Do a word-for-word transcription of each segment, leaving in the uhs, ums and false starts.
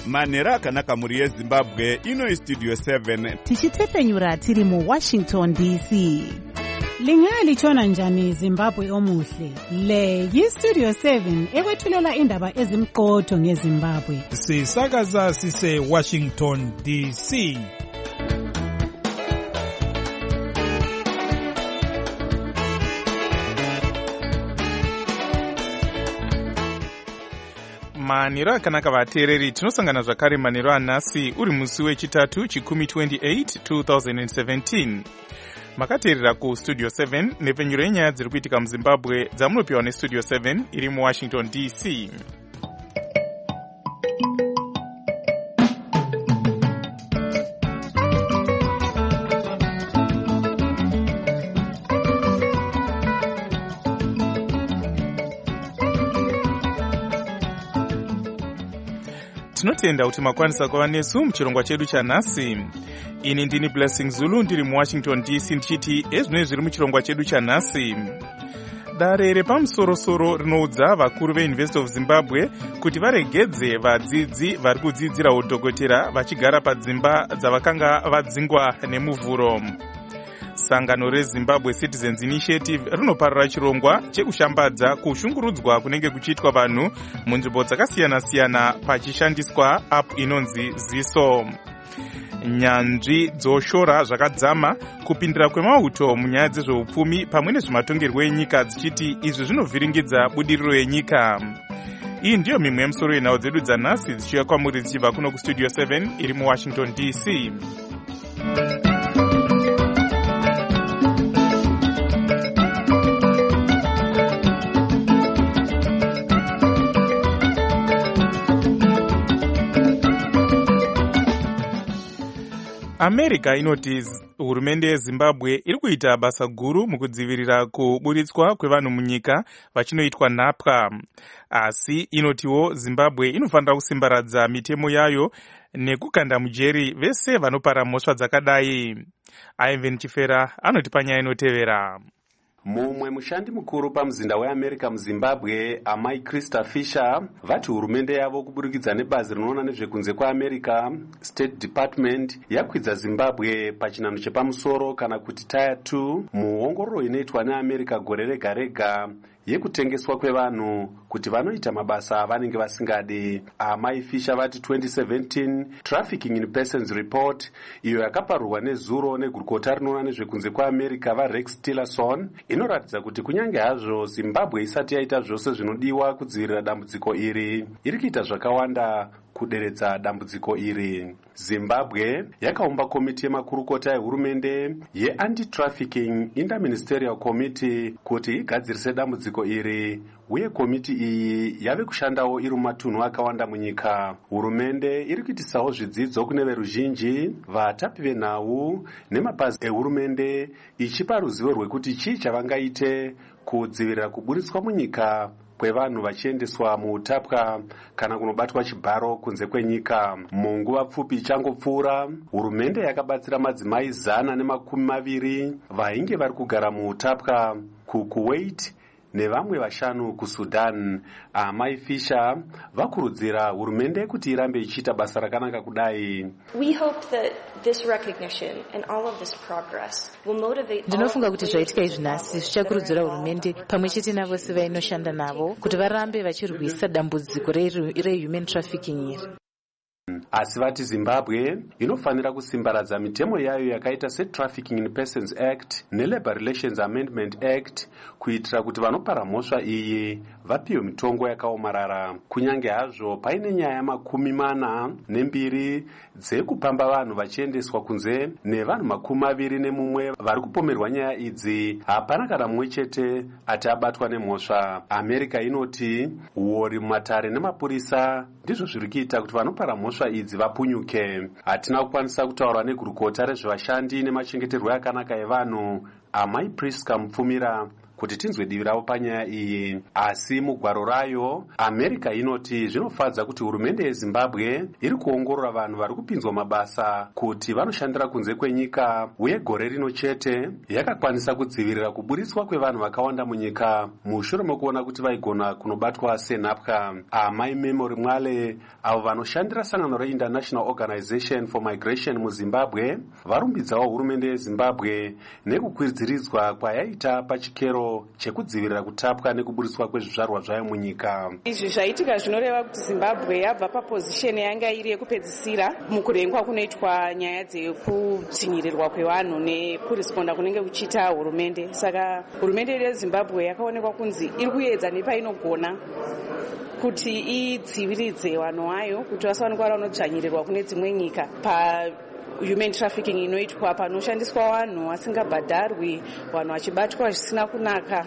manhero akanaka muri yezimbabwe. Ino Studio seven tichitepenyura tiri mu Washington D C. Lingalitshona njani Zimbabwe omuhle? Le yi Studio seven ekwethulela indaba ezimqotho ngeZimbabwe. Sisakaza sise Washington D C. Manhero akanaka vateereri, tinosangana zvakare manhero anhasi uri musi wechitatu chikumi twenty-eight twenty seventeen. Makateerera ku Studio seven nepenyuro yenyaya dziri kuitika muZimbabwe dzamunopiwa neStudio seven iri muWashington D C. Tinotenda kuti makwanisa kuva nesu muchirongwa chedu chanhasi. Ini ndini Blessing Zulu ndiri muWashington D C ndichiti ezvinoi zviri muchirongwa chedu chanhasi. Dare repamusorosoro rinoudza vakuru veUniversity of Zimbabwe kuti varegedze vadzidzi vari kudzidzira udhokotera vachigara padzimba dzavakanga vadzingwa nemuvhuro. Sangano reZimbabwe Citizens Initiative rinoparira chirongwa chekushambadza kushungurudzwa kunenge kuchiitwa vanhu munzvimbo dzakasiyana-siyana pachishandiswa app inonzi Ziso. Nyanzvi dzoshora zvakadzama kupindira kwemauto munyaya dzezveupfumi pamwe nezvematongerwo enyika dzichiti izvi zvinovhiringidza budiriro yenyika. Iyi ndiyo mimwe yemusoro yenhau dzedu dzanhasi dzichiuya kwamuri dzichibva kuno kuStudio seven iri muWashington D C. America inoti hurumende yeZimbabwe iri kuita basa guru mukudzivirira kuburitswa kwevanhu munyika vachinoitwa nhapwa. Asi inotiwo Zimbabwe inofanira kusimbaradza mitemo yayo nekukanda mujeri vese vanopara mhosva dzakadai. Ivan Chifera anoti panyaya inotevera. Mumwe mushandi mukuru pamuzinda weAmerica muZimbabwe, amai Krista Fisher, vati hurumende yavo kuburikidza nebazi rinoona nezvekunze kwaAmerica, State Department, yakwidza Zimbabwe pachinhano chepamusoro kana kuti Tier two muongororo inoitwa neAmerica gore rega rega yekutengeswa kwevanhu kuti vanoita mabasa avanenge vasingadi. Amai Fisher vati twenty seventeen Trafficking in Persons Report, iyo yakaparurwa nezuro negurukota rinoona nezvekunze kwaAmerica vaRex Tillerson, inoratidza kuti kunyange hazvo Zimbabwe isati yaita zvose zvinodiwa kudzivirira dambudziko iri, iri kuita zvakawanda kuderedza dambudziko iri. Zimbabwe yakaumba komiti yemakurukota ehurumende ye-Anti-Trafficking Interministerial Committee kuti igadzirise dambudziko iri, uye komiti iyi yave kushandawo iri mumatunhu akawanda munyika. Hurumende iri kuitisawo zvidzidzo kune veruzhinji, vatapi venhau nemapazi ehurumende, ichipa ruzivo rwekuti chii chavangaite kudzivirira kuburitswa munyika kwevanhu vachiendeswa muutapwa kana kunobatwa chibharo kunze kwenyika. Munguva pfupi ichangopfuura, hurumende yakabatsira madzimai zana nemakumi maviri vainge vari kugara muutapwa kuKuwait nevamwe vashanu kuSudan. Amai Fisher vakurudzira hurumende kuti irambe ichiita basa rakanaka kudai. We hope that this recognition and all of this progress will motivate. Ndinofunga kuti zvaitika izvi nhasi zvichakurudzira hurumende pamwe chete navose vainoshanda navo kuti varambe vachirwisa dambudziko rehuman trafficking iri. Asi vati Zimbabwe inofanira kusimbaradza mitemo yayo yakaita seTrafficking in Persons Act neLabor Relations Amendment Act kuitira kuti vanopara mhosva iyi vapiwe mitongo yakaomarara. Kunyange hazvo paine nyaya makumi mana nembiri dzekupamba vanhu vachiendeswa kunze nevanhu makumi maviri nemumwe vari kupomerwa nyaya idzi, hapana kana mumwe chete ati abatwa nemhosva. America inoti uori mumatare nemapurisa ndizvo zviri kuita kuti vanopara mhosva idzi vapunyuke. Hatina kukwanisa kutaura negurukota rezvevashandi nemachengeterwo akanaka evanhu, amai Priska Mupfumira, kuti tinzwe divi ravo panyaya iyi. Asi mugwaro rayo, America inoti zvinofadza kuti hurumende yeZimbabwe iri kuongorora vanhu vari kupinzwa mabasa kuti vanoshandira kunze kwenyika, uye gore rino chete yakakwanisa kudzivirira kuburitswa kwevanhu vakawanda munyika mushure mekuona kuti vaigona kunobatwa senhapwa. Amai Memory Mwale, avo vanoshandira sangano reInternational Organization for Migration muZimbabwe, varumbidzawo hurumende yeZimbabwe nekukwidziridzwa kwayaita pachikero chekudzivirira kutapwa nekuburitswa kwezvizvarwa zvayo munyika. Izvi zvaitika zvinoreva kuti Zimbabwe yabva papozisheni yanga iri yekupedzisira mukurengwa kunoitwa nyaya dzekudzvinyirirwa kwevanhu nekuresponda kunenge kuchiita hurumende. Saka hurumende yeZimbabwe yakaonekwa kunzi iri kuedza nepainogona kuti idziviridze vanhu vayo kuti vasawanikwa vanodzvanyirirwa kune dzimwe nyika pa human trafficking inoitwa panoshandiswa vanhu vasingabhadharwi, vanhu vachibatwa zvisina kunaka,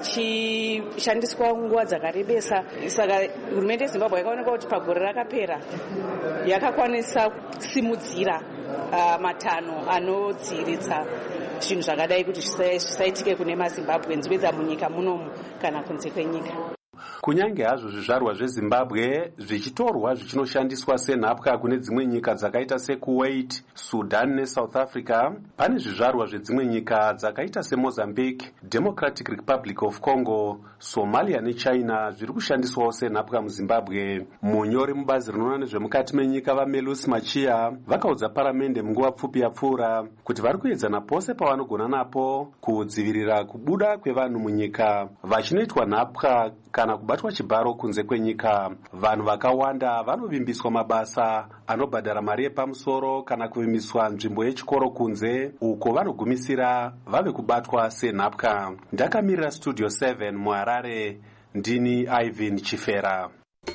vachishandiswa nguva dzakarebesa. Saka hurumende yeZimbabwe yakaonekwa kuti pagore rakapera yakakwanisa kusimudzira uh, matanho anodziviridza zvinhu zvakadai kuti zvisaitike kune maZimbabweans vedza munyika munomu kana kunze kwenyika. Kunyange hazvo zvizvarwa zveZimbabwe zvichitorwa zvichinoshandiswa senhapwa kune dzimwe nyika dzakaita seKuwait, Sudan neSouth Africa, pane zvizvarwa zvedzimwe nyika dzakaita seMozambique, Democratic Republic of Congo, Somalia neChina zviri kushandiswawo senhapwa muZimbabwe. Munyori mubazi rinoona nezvemukati menyika vaMelus Machia vakaudza paramende munguva pfupi yapfuura kuti vari kuedzana pose pavanogona napo kudzivirira kubuda kwevanhu munyika vachinoitwa nhapwa kana kubatwa chibharo kunze kwenyika. Vanhu vakawanda vanovimbiswa mabasa anobhadhara mari yepamusoro kana kuvimbiswa nzvimbo yechikoro kunze, uko vanogumisira vave kubatwa senhapwa. Ndakamirira Studio seven muHarare, ndini Ivan Chifera.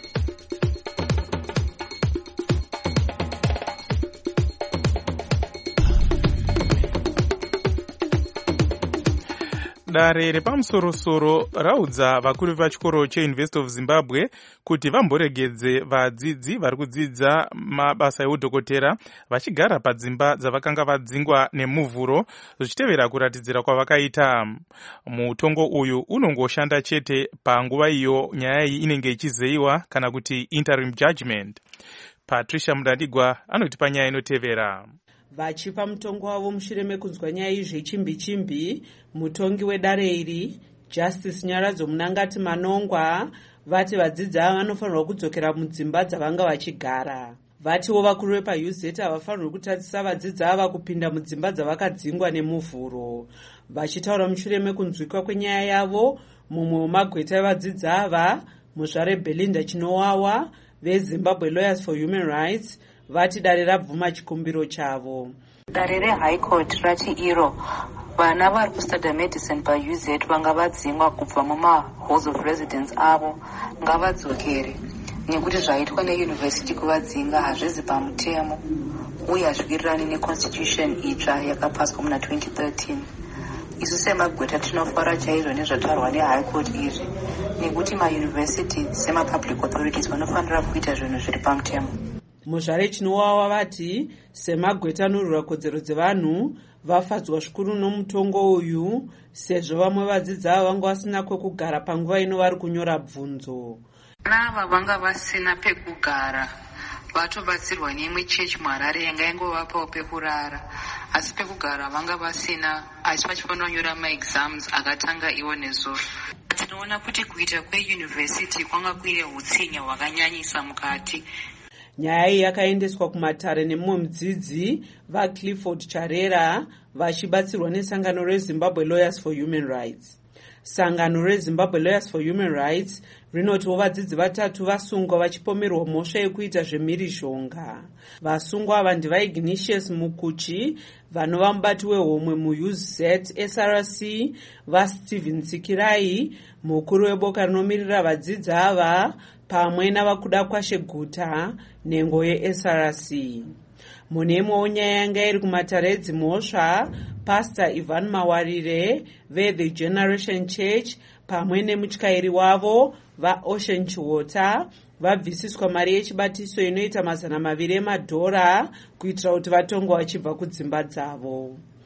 Dare repamusoro-soro raudza vakuru vechikoro cheUniversity of Zimbabwe kuti vamboregedze vadzidzi vari kudzidza mabasa eudhokotera vachigara padzimba dzavakanga vadzingwa nemuvhuro zvichitevera kuratidzira kwavakaita. Mutongo uyu unongoshanda chete panguva iyo nyaya iyi inenge ichizeyiwa kana kuti interim judgment. Patricia Mudandigwa anotipa nyaya inotevera. Vachipa mutongo wavo mushure mekunzwa nyaya izvechimbi-chimbi, mutongi wedare iri Justice Nyaradzo Munangati Manongwa vati vadzidzi ava vanofanirwa kudzokera mudzimba dzavanga vachigara. Vatiwo vakuru vepaU Z havafanirwi kutadzisa vadzidzi ava kupinda mudzimba dzavakadzingwa nemuvhuro. Vachitaura mushure mekunzwikwa kwenyaya yavo, mumwe wemagweta evadzidzi ava, muzvare Belinda Chinowawa veZimbabwe Lawyers for Human Rights, vati dare rabvuma chikumbiro chavo. Dare reHigh Court rati iro vana vari kustudy medicine paU Z vanga vadzingwa kubva mumahalls of residence avo ngavadzokere, nekuti zvaitwa neuniversity kuvadzinga hazvizi pamutemo uye hazviwirirani neconstitution itsva yakapaswa muna twenty thirteen. Isu semagweta tinofara chaizvo nezvatarwa neHigh Court izvi, nekuti mauniversity semapublic authorities vanofanira kuita zvinhu zviri pamutemo. Muzvare Chinowawa vati semagweta anorwira kodzero dzevanhu vafadzwa zvikuru nomutongo uyu, sezvo vamwe vadzidzi ava vanga vasina kwekugara panguva ino vari kunyora bvunzo. Nava vanga vasina pekugara vatobatsirwa neimwe chechi muHarare yanga yangovapawo pekurara, asi pekugara vanga vasina, asi vachifanira kunyora maexams akatanga iwo nezuva. Tinoona kuti kuita kweuniversity kwanga kuine utsinya hwakanyanyisa mukati. Nyaya iyi yakaendeswa kumatare nemumwe mudzidzi vaClifford Charera vachibatsirwa nesangano reZimbabwe Lawyers for Human Rights. Sangano reZimbabwe Lawyers for Human Rights rinotiwo vadzidzi vatatu vasungwa vachipomerwa mhosva yekuita zvemhirizhonga. Vasungwa ava ndivaignatius Mukuchi vanova mubati wehomwe muU Z S R C, vaStephen Tsikirai mukuru weboka rinomirira vadzidzi ava, pamwe navakuda kwashe guta nhengo yeS R C. Mune imwewo nyaya yanga iri kumatare edzimhosva, Pastor Ivan Mawarire veThe Generation Church pamwe nemutyairi wavo vaOcean Chiwota vabvisiswa mari yechibatiso inoita mazana maviri emadhora kuitira kuti vatongwa vachibva kudzimba dzavo.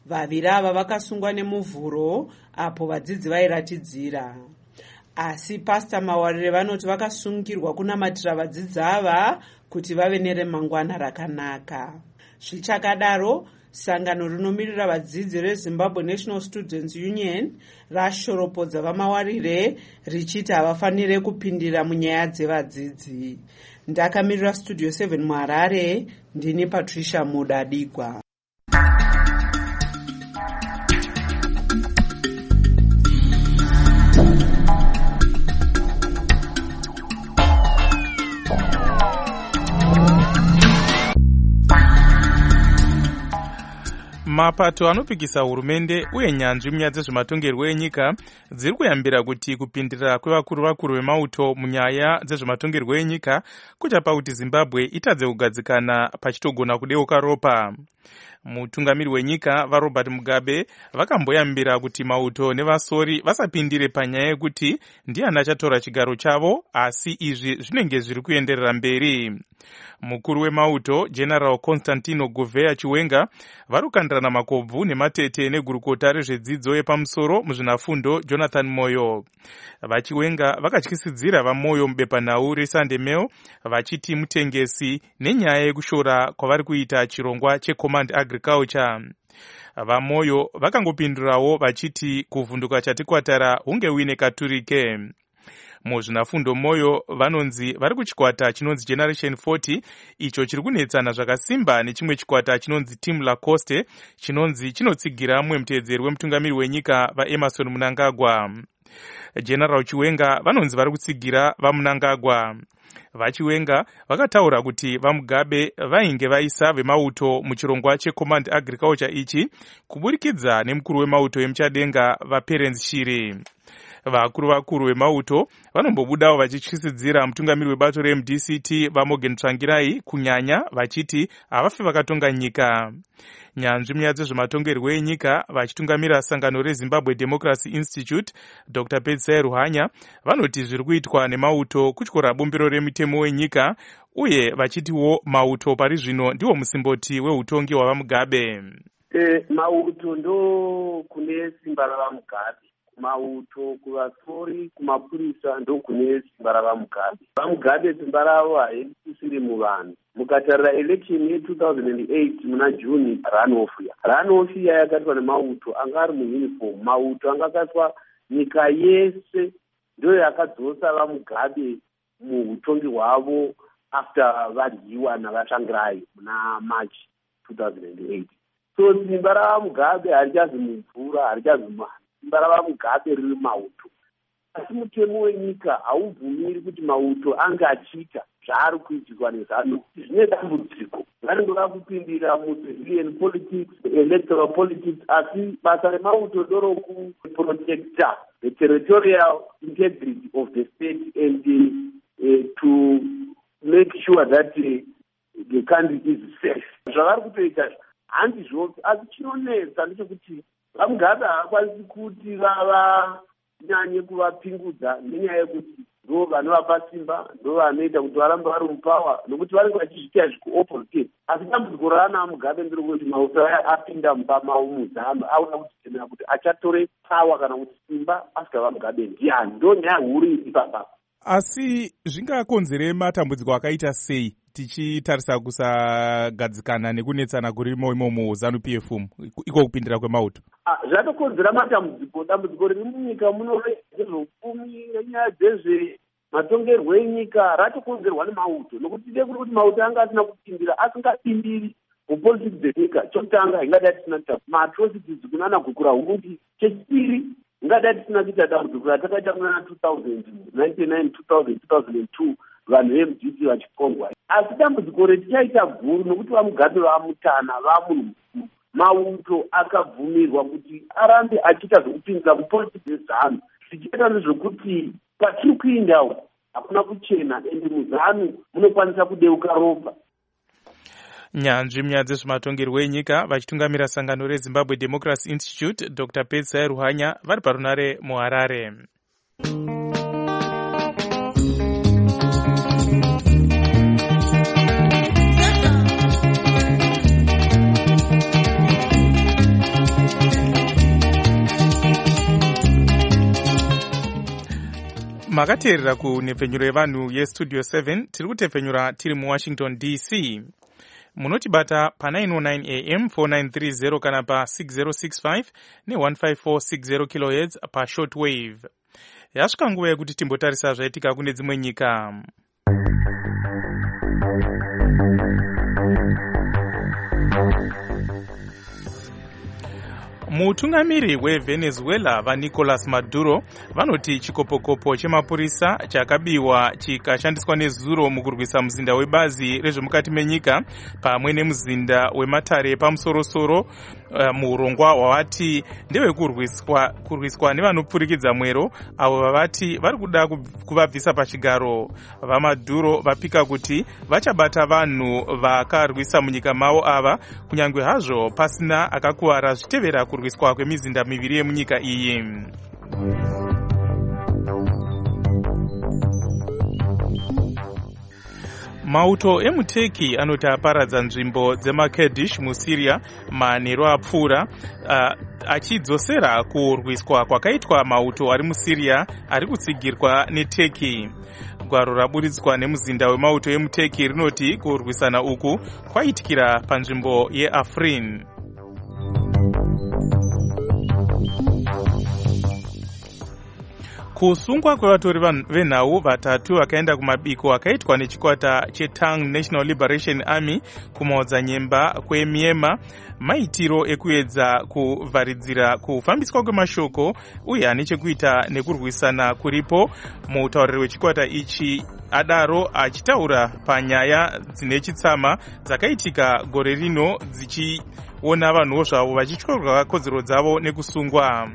Vaviri ava vakasungwa nemuvhuro apo vadzidzi vairatidzira. Asi Pastor Mawarire vanoti vakasungirwa kunamatira vadzidzi ava kuti vave neremangwana rakanaka. Zvichakadaro, sangano rinomirira vadzidzi reZimbabwe National Students Union rashoropodza vaMawarire richiti havafanire kupindira munyaya dzevadzidzi. Ndakamirira Studio seven muHarare, ndini Patricia Mudadigwa. Mapato anopikisa hurumende uye nyanzvi munyaya dzezvematongerwo enyika dziri kuyambira kuti kupindira kwevakuru vakuru vemauto munyaya dzezvematongerwo enyika kuchapa kuti Zimbabwe itadze kugadzikana pachitogona kudeuka ropa. Mutungamiri wenyika vaRobert Mugabe vakamboyambira kuti mauto nevasori vasapindire panyaya yekuti ndiani achatora chigaro chavo, asi izvi zvinenge zviri kuenderera mberi. Mukuru wemauto General Constantino Gouveia Chiwenga vari kukandirana makobvu nematete negurukota rezvedzidzo yepamusoro muzvinafundo Jonathan Moyo. VaChiwenga vakatyisidzira vaMoyo mubepanhau reSunday Mail vachiti mutengesi nenyaya yekushora kwavari kuita chirongwa cheCommand Agriculture. VaMoyo vakangopindurawo vachiti kuvhunduka chatikwatara hunge uine katurike. Muzvinafundo Moyo vanonzi vari kuchikwata chinonzi Generation forty, icho chiri kunetsana zvakasimba nechimwe chikwata chinonzi Team Lacoste, chinonzi chinotsigira mumwe muteedzeri wemutungamiri wenyika vaEmerson Mnangagwa. General Chiwenga vanonzi vari kutsigira vaMnangagwa. VaChiwenga vakataura kuti vaMugabe vainge vaisa vemauto muchirongwa cheCommand Agriculture ichi kuburikidza nemukuru wemauto emuchadenga vaPerence Shiri. Vakuru vakuru vemauto vanombobudawo vachityisidzira mutungamiri webato reM D C T vaMorgan Tsvangirai kunyanya vachiti havafi vakatonga nyika. Nyanzvi munyaya dzezvematongerwo enyika vachitungamira sangano reZimbabwe Democracy Institute Doctor Pedzisai Ruhanya vanoti zviri kuitwa nemauto kutyora bumbiro remitemo wenyika uye vachitiwo mauto pari zvino ndiwo musimboti weutongi hwavaMugabe. E, mauto ndo kune simba ravaMugabe. Mauto kuvasori kumapurisa ndo kune simba ravaMugabe. VaMugabe simba ravo haisisiri muvanhu. Mukatarira election ye two thousand eight muna June runoff ya. Runoff ya yakaitwa nemauto anga ari muuniform. Mauto anga akaiswa nyika yese ndo yakadzosa vaMugabe muutongi hwavo after varyiwa navaShangirai muna March two thousand eight. So simba ravaMugabe harichazi mumvura, harichazi muvanhu. Simba ravaMugabe riri mauto. Asi mutemo wenyika haubvumiri kuti mauto ange achiita zvaari kuitirwa nezanu. Zvine dambudziko. Vanenge kupindira mucivilian politics, electoral politics, asi basa remauto ndoroku protector the territorial integrity of the state and uh, to make sure that uh, the country is safe. Zvavari kutoita handi zvopi, asi chinonetsa ndechekuti vaMugabe havakwanisi kuti vavanyanye kuvapingudza nenyaya yekuti ndo vanovapa simba, ndo vanoita kuti varambe vari mupawa, nokuti vanenge vachizviita zvikuopposite. Asi dambudziko raana Mugabe nderekuti mauto aya apinda mumba mavo muzanu aona kuchitenera kuti achatore pawa kana kuti simba asika vaMugabe ndiani. Ndo nyaya huru iri papa. Asi zvingakonzere matambudziko akaita sei tichitarisa kusagadzikana nekunetsana kurimo imomo ZANU-P F M iko kupindira kwemauto? Ah, zvatokonzera matambudziko. Dambudziko riri munyika muno rezveupfumi nenyaya dzezvematongerwo enyika ratokonzerwa nemauto, nokuti tide kuti mauto anga asina kupindira, asingapindiri mupolitics dzenyika. Chokutanga ingadai tisina kuita maatrocities kunana gukura hundi. Chechipiri ingadai tisina kuita dambudziko ratakaita muna two thousand, ninety-nine, two thousand, two thousand two vanhu veM D C vachipongwa. Asi dambudziko retichaita guru nokuti vaMugabe vamutana vamunhu mukuru. Mauto akabvumirwa kuti arambe achiita zvekupindira mupolitics yeZANU. Zvichiita nezvekuti patiri kuindawo hakuna kuchena ende muZANU munokwanisa kudeuka ropa. Nyanzvi munyaya dzezvematongerwo enyika vachitungamira sangano reZimbabwe Democracy Institute Doctor Pedzisai Ruhanya vari parunare muHarare. makateerera kunhepfenyuro yevanhu yestudio seven tiri kutepfenyura tiri muwashington D C. Munotibata pa nine oh nine A M four nine three zero kana pa six zero six five ne one five four six zero kilohertz pa shortwave. Yasvika nguva yekuti timbotarisa zvaitika kune dzimwe nyika. Mutungamiri weVenezuela vaNicolas Maduro vanoti chikopokopo chemapurisa chakabiwa chikashandiswa nezuro mukurwisa muzinda webazi rezvemukati menyika pamwe nemuzinda wematare pamusorosoro uh, muurongwa hwavati ndewekurwiswa kurwiswa nevanopfurikidza mwero avo vavati vari kuda kuvabvisa pachigaro. VaMaduro vapika kuti vachabata vanhu vakarwisa munyika mavo ava kunyange hazvo pasina akakuwara zvitevera kurwiswa kwemizinda miviri yemunyika iyi. Mauto emuTurkey anoti aparadza nzvimbo dzemaKurdish muSyria manheru apfuura uh, achidzosera kurwiswa kwakaitwa mauto ari muSyria ari kutsigirwa neTurkey. Gwaro raburitswa nemuzinda wemauto emuTurkey rinoti kurwisana uku kwaitikira panzvimbo yeAfrin. Kusungwa kwevatori venhau vatatu vakaenda kumabiko akaitwa nechikwata cheTang National Liberation Army kumaodzanyemba kweMyanmar maitiro ekuedza kuvharidzira kufambiswa kwemashoko uye ane chekuita nekurwisana kuripo. Mutauriri wechikwata ichi adaro achitaura panyaya dzine chitsama dzakaitika gore rino dzichiona vanhuwo zvavo vachityorwa kodzero dzavo nekusungwa.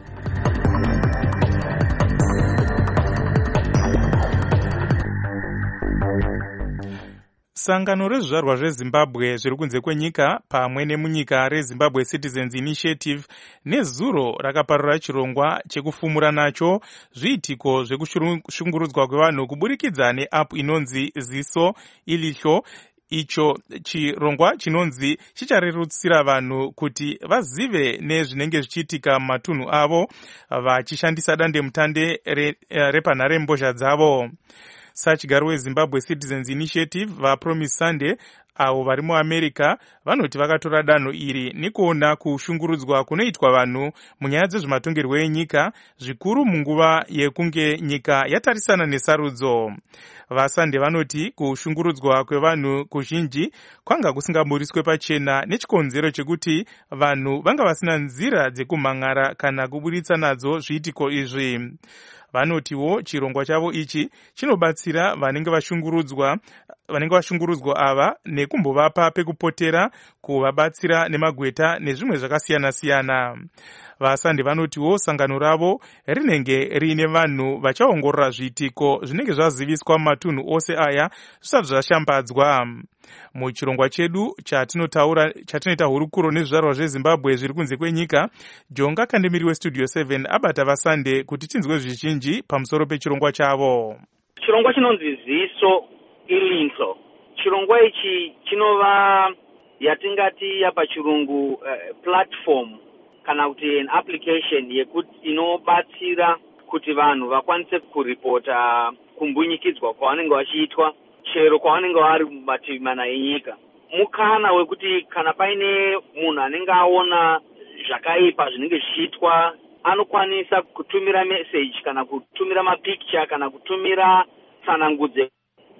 Sangano rezvizvarwa zveZimbabwe zviri kunze kwenyika pamwe nemunyika reZimbabwe Citizens Initiative nezuro rakaparura chirongwa chekufumura nacho zviitiko zvekushungurudzwa kwevanhu kuburikidza neapp inonzi Ziso Ilihlo. Icho chirongwa chinonzi chicharerutsira vanhu kuti vazive nezvinenge zvichiitika mumatunhu avo vachishandisa dande mutande repanhare mbozha dzavo. Sachigaro weZimbabwe Citizens Initiative vaPromise Sunday avo vari muAmerica vanoti vakatora danho iri nekuona kushungurudzwa kunoitwa vanhu munyaya dzezvematongerwo enyika zvikuru munguva yekunge nyika yatarisana nesarudzo. VaSunday vanoti kushungurudzwa kwevanhu kuzhinji kwanga kusingaburiswe pachena nechikonzero chekuti vanhu vanga vasina nzira dzekumhan'ara kana kuburitsa nadzo zviitiko izvi. Vanotiwo chirongwa chavo ichi chinobatsira vanenge vashungurudzwa vanenge vashungurudzwa ava nekumbovapa pekupotera kuvabatsira nemagweta nezvimwe zvakasiyana siyana. VaSunday vanotiwo sangano ravo rinenge riine vanhu vachaongorora zviitiko zvinenge zvaziviswa mumatunhu ose aya zvisati zvashambadzwa. Muchirongwa chedu chatinotaura chatinoita hurukuro nezvizvarwa zveZimbabwe zviri kunze kwenyika, Jonga Kandemiri weStudio seven abata vaSunday kuti tinzwe zvizhinji pamusoro pechirongwa chavo. Chirongwa chinonzi Ziso Ilihlo. Chirongwa ichi chinova yatingati yapachirungu uh, platform kana kuti an application yekuti inobatsira kuti vanhu vakwanise kuripota kumbunyikidzwa kwavanenge vachiitwa chero kwavanenge vari mumativi mana enyika. Mukana wekuti kana paine munhu anenge aona zvakaipa zvinenge zvichiitwa anokwanisa kutumira message kana kutumira mapicture kana kutumira tsanangudze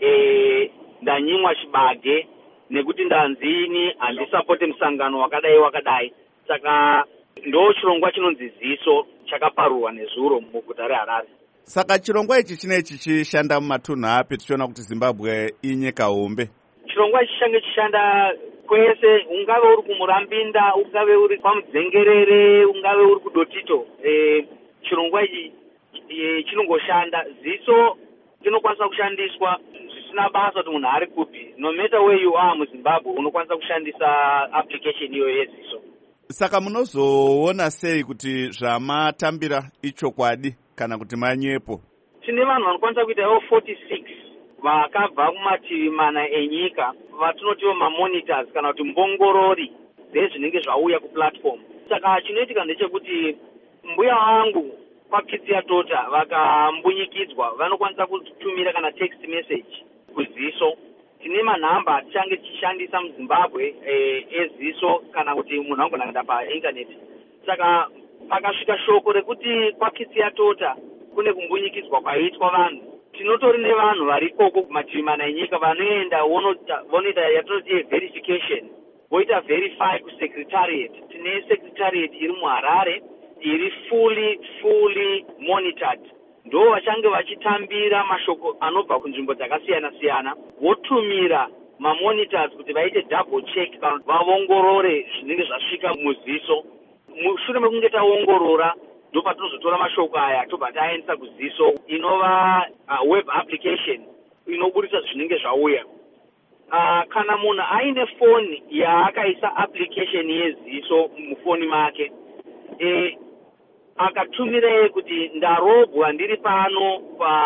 e, ndanyimwa chibage nekuti ndanzini handisapote musangano wakadai wakadai. Saka ndo chirongwa chinonzi Ziso chakaparurwa nezuro muguta reHarare. Saka chirongwa ichi chinechi chishanda mumatunhu api tichiona kuti Zimbabwe inyika hombe? Chirongwa ichi change chishanda kwese, ungave uri kuMurambinda, ungave uri kwaMudzengerere, ungave uri kuDotito. E, chirongwa ichi e, chinongoshanda. Ziso chinokwanisa kushandiswa zvisina basa kuti munhu ari kupi. No matter where you are muZimbabwe unokwanisa kushandisa application iyo yeZiso. Saka munozoona sei kuti zvamatambira ichokwadi kana kuti manyepo? Tine vanhu vanokwanisa kuitawo forty-six vakabva kumativi mana enyika vatinotiwo mamonitors kana kuti mbongorori dzezvinenge zvauya kuplatform. Saka chinoitika ndechekuti mbuya wangu kwakitsi yatota vakambunyikidzwa vanokwanisa kutumira kana text message kuziso. Tine manhamba atichange tichishandisa muZimbabwe eh, eziso kana kuti munhu angona kuenda painternet. Saka pakasvika shoko rekuti kwakitsi yatota kune kumbunyikidzwa kwaitwa vanhu, tinotori nevanhu varikoko kumativi mana enyika vanoenda vonoita yatinoti verification, voita verify kusecretariat. Tine secretariat iri muHarare iri fully fully monitored. Ndo vachange vachitambira mashoko anobva kunzvimbo dzakasiyana siyana, votumira mamonitors kuti vaite double check vaongorore zvinenge zvasvika muziso. Mushure mekunge taongorora ndo patinozotora mashoko aya tobva taendesa kuziso inova uh, web application inoburisa zvinenge zvauya. Uh, kana munhu aine foni yaakaisa application yeziso mufoni make, e, akatumire kuti ndarobwa ndiri pano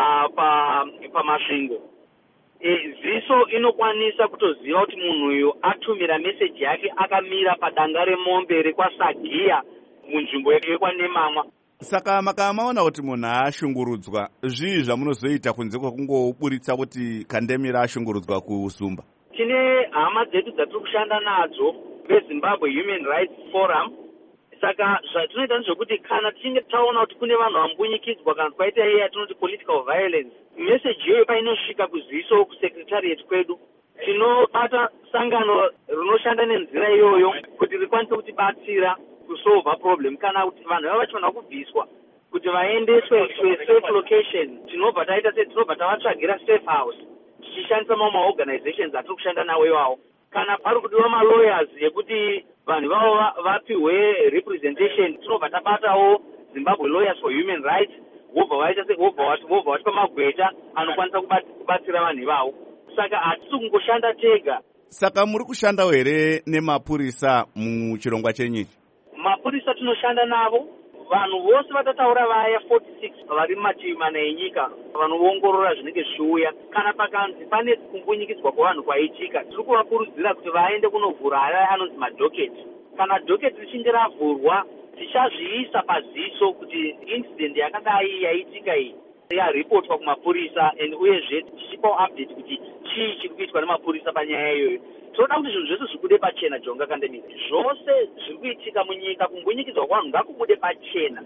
pamasvingo, pa, pa e, ziso inokwanisa kutoziva kuti munhu uyu atumira meseji yake akamira padanga remombe rekwasagiya munzvimbo yekwanemamwa. Saka makamaona kuti munhu ashungurudzwa, zvii zvamunozoita kunze kwekungoburitsa kuti kandemira ashungurudzwa kusumba? Tine hama dzedu dzatiri kushanda nadzo veZimbabwe Human Rights Forum. Saka zvatinoita ndezvekuti kana tichinge taona kuti kune vanhu vambunyikidzwa kana kwaita iye yatinoti political violence, meseji iyoyo painosvika kuziso kusecretariat kwedu, tinobata sangano rinoshanda nenzira iyoyo kuti rikwanise kutibatsira kusolva problem. Kana kuti vanhu vava vachifanira kubviswa kuti vaendeswe safe location, tinobva taita se tinobva tavatsvagira safe house tichishandisa mamwe maorganizations atiri kushanda nawo iwawo. Kana pari kudiwa malawyers yekuti vanhu vavo vapiwe representation, tinobva tabatawo Zimbabwe Lawyers for Human Rights, vobva vaita se vobva vobva vatipa magweta anokwanisa kubatsira vanhu ivavo. Saka hatisi kungoshanda tega. Saka muri kushandawo here nemapurisa muchirongwa chenyu? Mapurisa tinoshanda navo, vanhu vose vatataura vaya forty-six vari mumativi mana enyika vanoongorora zvinenge zvichiuya. Kana pakanzi pane kumbunyikidzwa kwavanhu kwaitika, tiri kuvakurudzira kuti vaende kunovhura aya anonzi madhoketi. Kana dhoketi richinge ravhurwa, tichazviisa paziso kuti incident yakadai yaitika iyi yaripotwa kumapurisa, and uyezve tichipawo update kuti chii chiri kuitwa nemapurisa panyaya iyoyo. Tinoda kuti zvinhu zvese zvikude pachena. Jonga Kandemira, zvose zviri kuitika munyika, kumbunyikidzwa kwavanhu ngakubude pachena.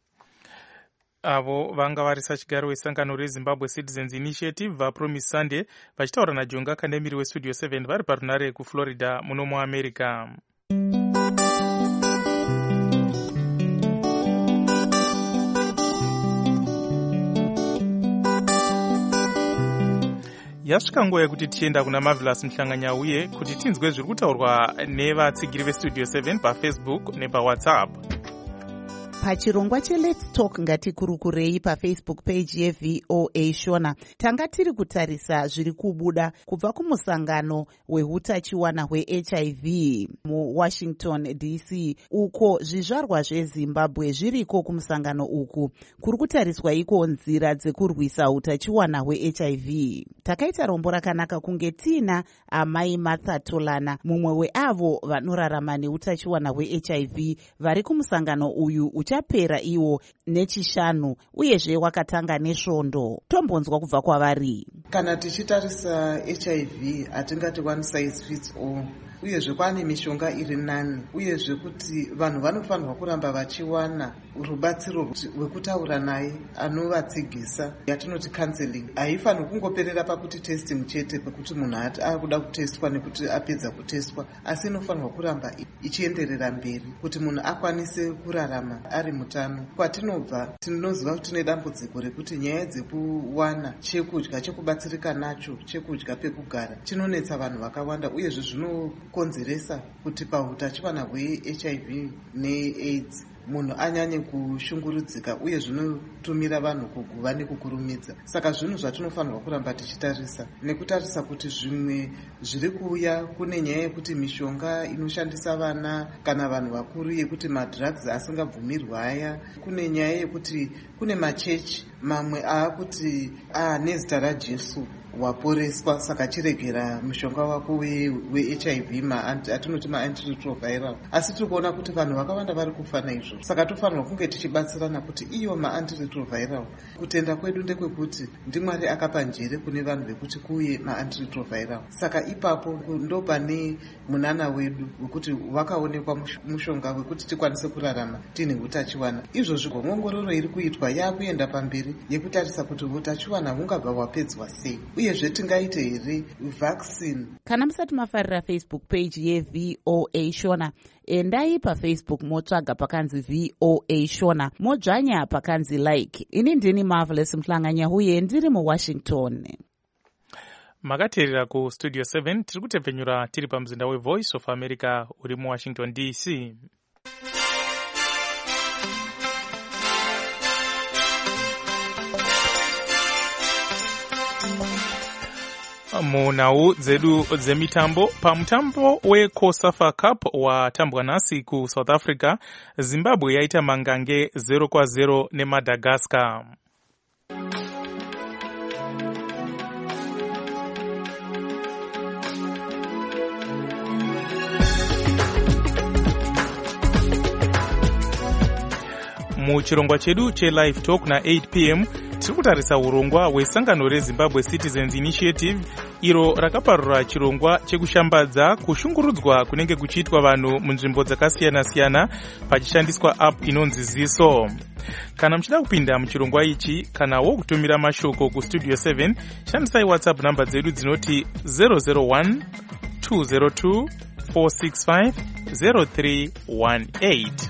Avo vanga vari sachigaro wesangano reZimbabwe Citizens Initiative vaPromise Sunday vachitaura naJonga Kandemiri weStudio seven vari parunare kuFlorida muno muAmerica. Yasvika nguva yekuti tichienda kuna Marvelous Mhlanganya uye kuti tinzwe zviri kutaurwa nevatsigiri veStudio seven paFacebook nepaWhatsApp. Pachirongwa cheLet's Talk ngatikurukurei paFacebook page yeV O A Shona, tanga tiri kutarisa zviri kubuda kubva kumusangano wehutachiwana hweH I V muWashington D C, uko zvizvarwa zveZimbabwe zviriko kumusangano uku. Kuri kutariswa iko nzira dzekurwisa hutachiwana hweH I V. Takaita rombo rakanaka kunge tina amai Martha Tolana, mumwe weavo vanorarama nehutachiwana hweH I V vari kumusangano uyu uchapera iwo nechishanu, uyezve wakatanga nesvondo. Tombonzwa kubva kwavari. Kana tichitarisa H I V hatingati one size fits all, uyezve kwane mishonga iri nani, uyezve kuti vanhu vanofanirwa kuramba vachiwana rubatsiro rwekutaura naye anovatsigisa, yatinoti counseling. Haifanirwi kungoperera pakuti testing chete, pekuti munhu ati akuda kutestwa nekuti apedza kutestwa, asi inofanirwa kuramba ichienderera mberi kuti munhu akwanise kurarama ari mutano. Kwatinobva tinoziva kuti tine dambudziko rekuti nyaya dzekuwana chekudya chekubatsirika nacho, chekudya pekugara, chinonetsa vanhu vakawanda, uyezve zvinokonzeresa kuti pahutachiwana hweH I V neAIDS munhu anyanye kushungurudzika, uye zvinotumira vanhu kuguva nekukurumidza. Saka zvinhu zvatinofanirwa kuramba tichitarisa, nekutarisa kuti zvimwe zviri kuuya, kune nyaya yekuti mishonga inoshandisa vana kana vanhu vakuru yekuti madrugs asingabvumirwa aya, kune nyaya yekuti kune machechi mamwe aakuti ah nezita raJesu waporeswa, saka chiregera mushonga wako weH I V atinoti maantiretroviral. Asi tiri kuona kuti vanhu vakawanda vari kufa naizvo, saka tofanirwa kunge tichibatsirana kuti iyo maantiretroviral, kutenda kwedu ndekwekuti ndiMwari akapa njere kune vanhu vekuti kuuye maantiretroviral. Saka ipapo ndo pane munana wedu wekuti wakaonekwa mushonga wekuti tikwanise kurarama tine utachiwana. Izvozvi ngongororo iri kuitwa yakuenda pamberi yekutarisa kuti utachiwana hungabva hwapedzwa sei, uyezve tingaite here vaccine. Kana musati mafarira Facebook page yeV O A Shona, endai pafacebook motsvaga pakanzi V O A Shona, modzvanya pakanzi like. Ini ndini Marvelous Mhlanganya huye ndiri muWashington. Makateerera ku Studio seven tiri kutepfenyura tiri pamuzinda weVoice of America uri muWashington D C. Munhau dzedu dzemitambo, pamutambo weCOSAFA Cup watambwa nhasi ku South Africa, Zimbabwe yaita mangange zero kwa zero neMadagascar. Muchirongwa chedu che-Live Talk na eight p m tiri kutarisa urongwa hwesangano reZimbabwe Citizens Initiative, iro rakaparura chirongwa chekushambadza kushungurudzwa kunenge kuchiitwa vanhu munzvimbo dzakasiyana-siyana pachishandiswa app inonzi Ziso. Kana muchida kupinda muchirongwa ichi kanawo kutumira mashoko ku Studio seven, shandisai WhatsApp namba dzedu dzinoti zero zero one two zero two four six five zero three one eight.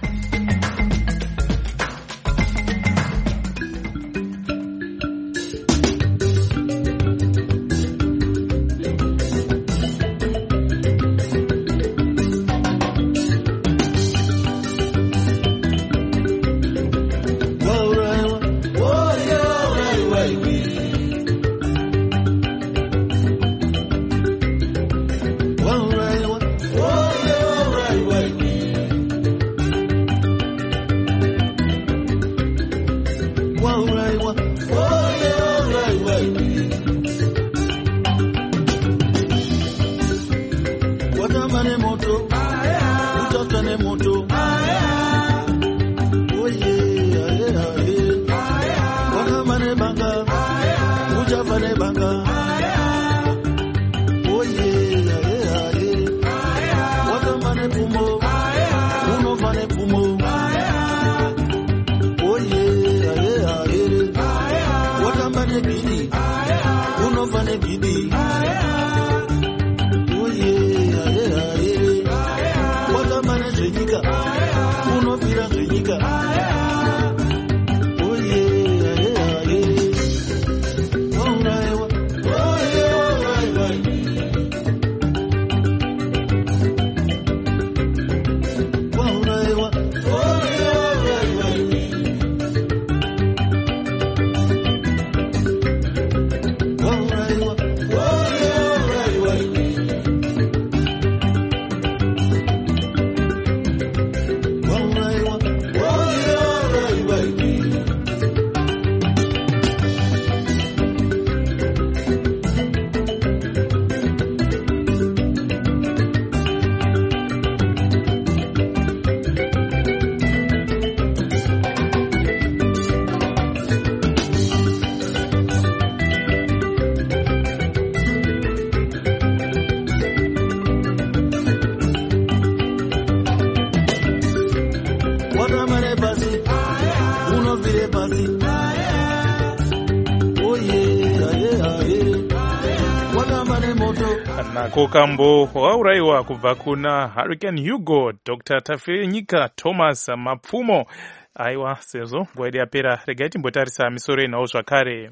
Kokambo wauraiwa kubva kuna Hurricane Hugo, Doctor Tafenyika Thomas Mapfumo. Aiwa, sezvo nguva yedu yapera, regai timbotarisa misoro inawo zvakare.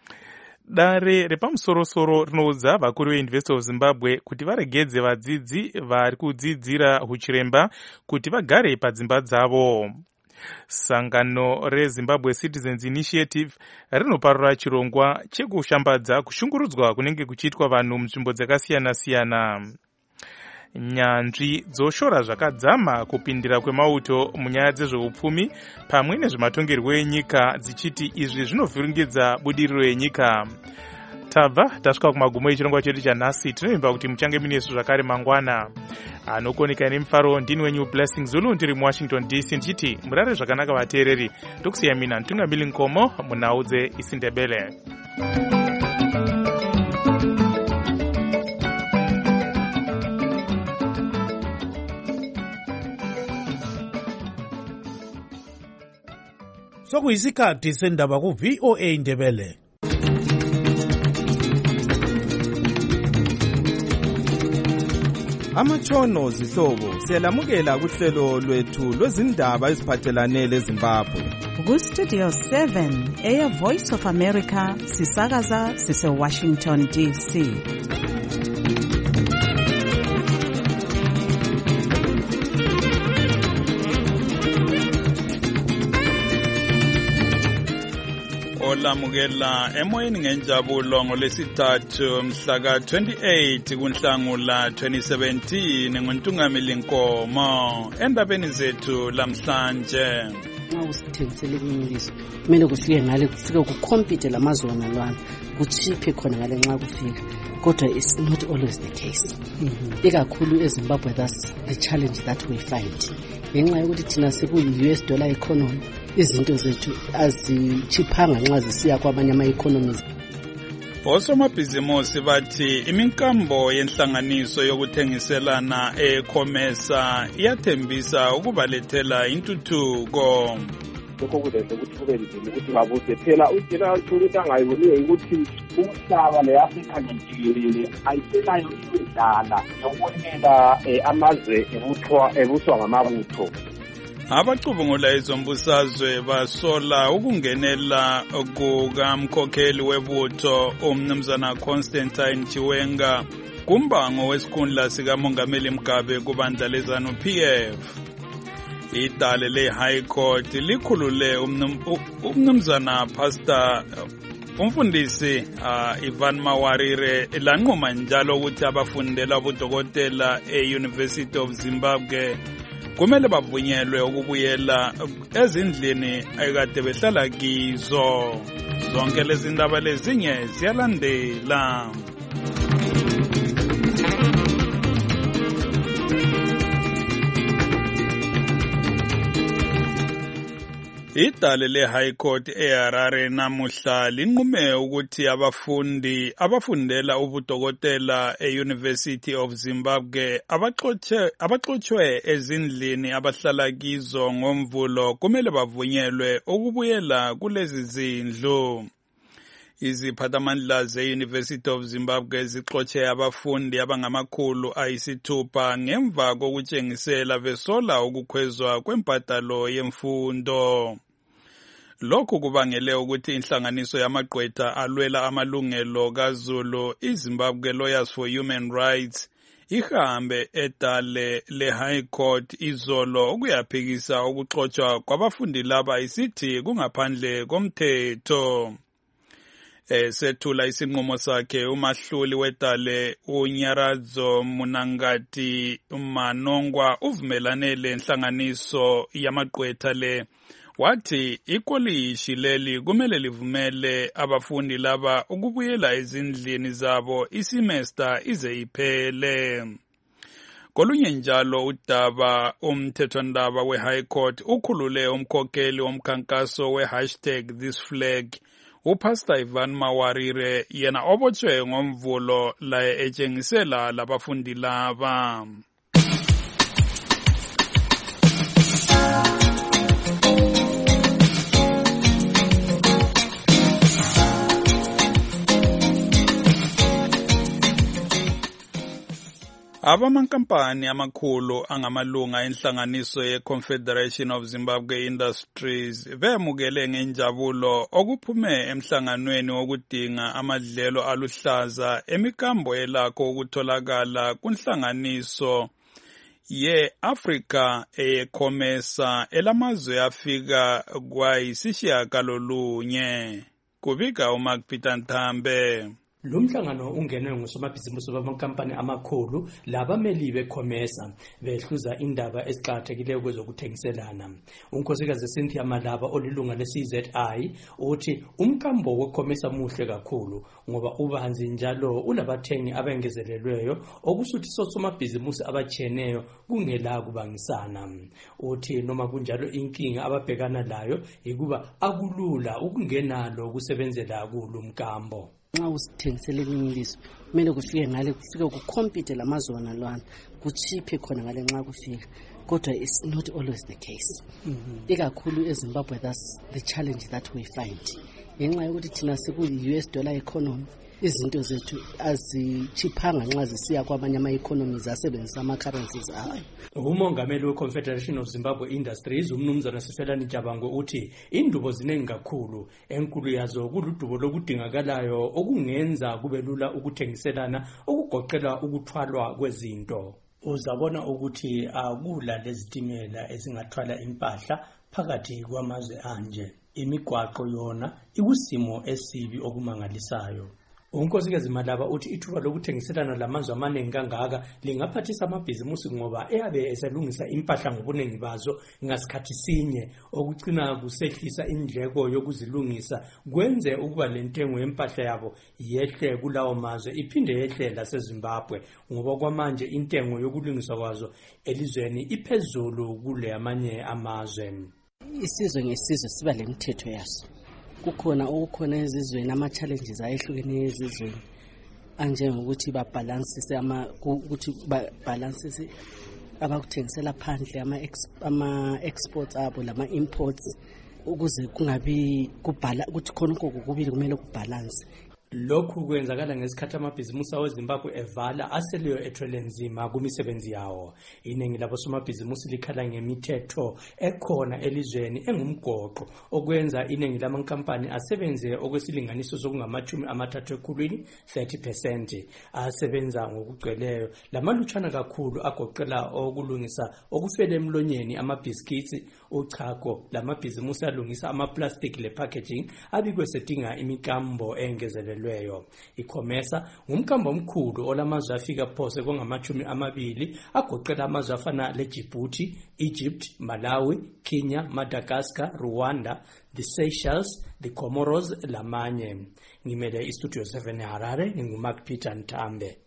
Dare repamusorosoro rinoudza vakuru veUniversity of Zimbabwe kuti varegedze vadzidzi vari kudzidzira huchiremba kuti vagare padzimba dzavo. Sangano reZimbabwe Citizens Initiative rinoparura chirongwa chekushambadza kushungurudzwa kunenge kuchiitwa vanhu munzvimbo dzakasiyana-siyana. Nyanzvi dzoshora zvakadzama kupindira kwemauto munyaya dzezveupfumi pamwe nezvematongerwo enyika dzichiti izvi zvinovhiringidza budiriro yenyika. tabva tasvika kumagumo echirongwa chedu chanhasi. Tinovimba kuti muchange minesu zvakare mangwana anokoneka nemufaro. Ndini wenyu Blessing Zulu ndiri muwashington D C ndichiti murare zvakanaka vateereri. Tokusiya mina Ntungamili Nkomo munhau dzeIsindebele. Sokuyisikhathi sendaba ku V O A Ndebele. Amatshono zihlobo siyalamukela kuhlelo lwethu lwezindaba eziphathelane leZimbabwe. Ku Studio seven eya Voice of America sisakaza sise Washington D C. Olamukela emoyeni ngenjabulo ngolesithathu mhla ka twenty-eight kuNhlangula twenty seventeen nguNtungamili Nkomo endabeni zethu lamhlanje. Nxa usithengisele kumlisi kumele kufike ngale kufike kucompete lamazwe ngalwana kuchiphe khona ngale nxa kufika, kodwa it's not always the case. Ikakhulu eZimbabwe, that's the challenge that we find. Ngenxa yokuthi thina siku-U S dollar economy, izinto zethu azichiphanga nxa zisiya kwamanye ama-economies. Osomabhizimusi bathi iminkambo yenhlanganiso yokuthengiselana eComesa iyathembisa ukubalethela intuthuko. Lokho kuzenza ukuthi kube nzima ukuthi babuze phela uGeneral Thuluthi angayiboniyo ukuthi umhlaba le-Afrika njikelele ayisenayo indlela yokwenela amazwe ebuswa ngamabutho. Abacubungula ezombusazwe basola ukungenela kukamkhokheli webutho umnumzana Constantine Chiwenga kumbango wesikhundla sikamongameli Mugabe kubandla lezanu P F. Idale le-High Court likhulule umnumzana Pastor umfundisi uh, Ivan Mawarire lanquma njalo ukuthi abafundela ubudokotela e-University of Zimbabwe kumele bavunyelwe ukubuyela ezindlini ekade behlala kizo. Zonke lezi ndaba lezinye ziyalandela. Idale le-High Court eHarare namuhla linqume ukuthi abafundi abafundela ubudokotela e-University of Zimbabwe abaxotshe abaxotshwe ezindlini abahlala kizo ngomvulo kumele bavunyelwe ukubuyela kulezi zindlu. Iziphathamandla ze-University of Zimbabwe zixotshe abafundi abangamakhulu ayisithupha ngemva kokutshengisela besola ukukhwezwa kwempatalo yemfundo. Lokhu kubangele ukuthi inhlanganiso yamagqwetha alwela amalungelo kaZulu, iZimbabwe Lawyers for Human Rights, ihambe edale le-High Court izolo ukuyaphikisa ukuxotshwa kwabafundi laba isithi kungaphandle komthetho. Esethula isinqumo sakhe umahluli wedale uNyaradzo Munangati Manongwa uvumelane lenhlanganiso yamagqwetha le, wathi ikolishi leli kumele livumele abafundi laba ukubuyela ezindlini zabo isemester ize iphele. Kolunye njalo udaba umthethwandaba we-High Court ukhulule umkhokheli womkhankaso we-hashtag This Flag uPastor Ivan Mawarire yena obotshwe ngomvulo la etshengisela labafundi laba. Abamankampani amakhulu angamalunga enhlanganiso ye-Confederation of Zimbabwe Industries bemukele ngenjabulo okuphume emhlanganweni wokudinga amadlelo aluhlaza emikambo elakho ukutholakala kunhlanganiso ye-Africa eComesa elamazwe afika kwayisishiyagalolunye. Kubika uMark Peter Nthambe. Lo mhlangano ungenwe ngusomabhizinisi bamakampani amakhulu labameli beCOMESA behluza indaba eziqhakathekileyo kwezokuthengiselana. Unkosikazi Cynthia Malaba olilunga le-C Z I uthi umkambo weCOMESA muhle kakhulu ngoba ubanzi njalo unabathengi abengezelelweyo okusuthi sosomabhizinisi abacheneyo kungela kubangisana. Uthi noma kunjalo inkinga ababhekana layo ikuba akulula ukungenalo kusebenzela kulo mkambo. Nxa usithengisele ingiliso kumele kufike ngale kufike kucompete lamazwana lwana kuchiphe khona ngale nxa kufika kodwa it's not always the case. Ikakhulu eZimbabwe that's the challenge that we find. Ngenxa yokuthi thina siku-U S dollar economy izinto zethu azichiphanga nxa zisiya kwamanye ama-economies asebenzisa ama-currencies ayo. Umongameli we-Confederation of Zimbabwe Industries umnumzana Sifelani Jabango uthi indubo ziningi kakhulu enkulu yazo kuludubo lokudingakalayo okungenza kube lula ukuthengiselana okugoqela ukuthwalwa kwezinto. Uzabona ukuthi akula lezitimela ezingathwala impahla phakathi kwamazwe anje. Imigwaqo yona ikusimo esibi okumangalisayo. Unkosikazi Malaba uthi ithuba lokuthengiselana lamazwe amaningi kangaka lingaphathisa amabhizimusi ngoba eyabe eselungisa impahla ngobuningi bazo ngasikhathi sinye okucina kusehlisa indleko yokuzilungisa kwenze ukuba lentengo yempahla yabo yehle kulawo mazwe iphinde yehle laseZimbabwe ngoba kwamanje intengo yokulungiswa kwazo elizweni iphezulu kule amanye amazwe. Isizwe ngesizwe siba lemithetho yaso. Kukhona okukhona ezizweni ama-challenges ayehlukeneyo ezizweni anjengokuthi babalansise ama ukuthi babalansise abakuthengisela phandle ama-exports abo lama-imports ukuze kungabi kubhala ukuthi khona kokubili kumele kubhalanse. Lokhu kwenzakala ngesikhathi amabhizimusi aweZimbabwe evala aseleyo ethwele nzima kumisebenzi yawo. Iningi labosomabhizimusi likhala ngemithetho ekhona elizweni engumgoqo okwenza iningi lamankampani asebenze okwesilinganiso sokungamachumi amathathu ekhulwini thirty percent asebenza ngokugcweleyo. Lamalutshana kakhulu agoqela okulungisa okufele emlonyeni amabhiskitsi uchago lamabhizimusi alungisa amaplastic le packaging abikwe sedinga imikambo engezelelwe. ICOMESA ngumkambo omkhulu olamazwe afika phose kongamachumi amabili agoqela amazwe afana leDjibouti, Egypt, Malawi, Kenya, Madagascar, Rwanda, the Seychelles, the Comoros lamanye. Ngimele iStudio seven eHarare nginguMark Peter Ntambe.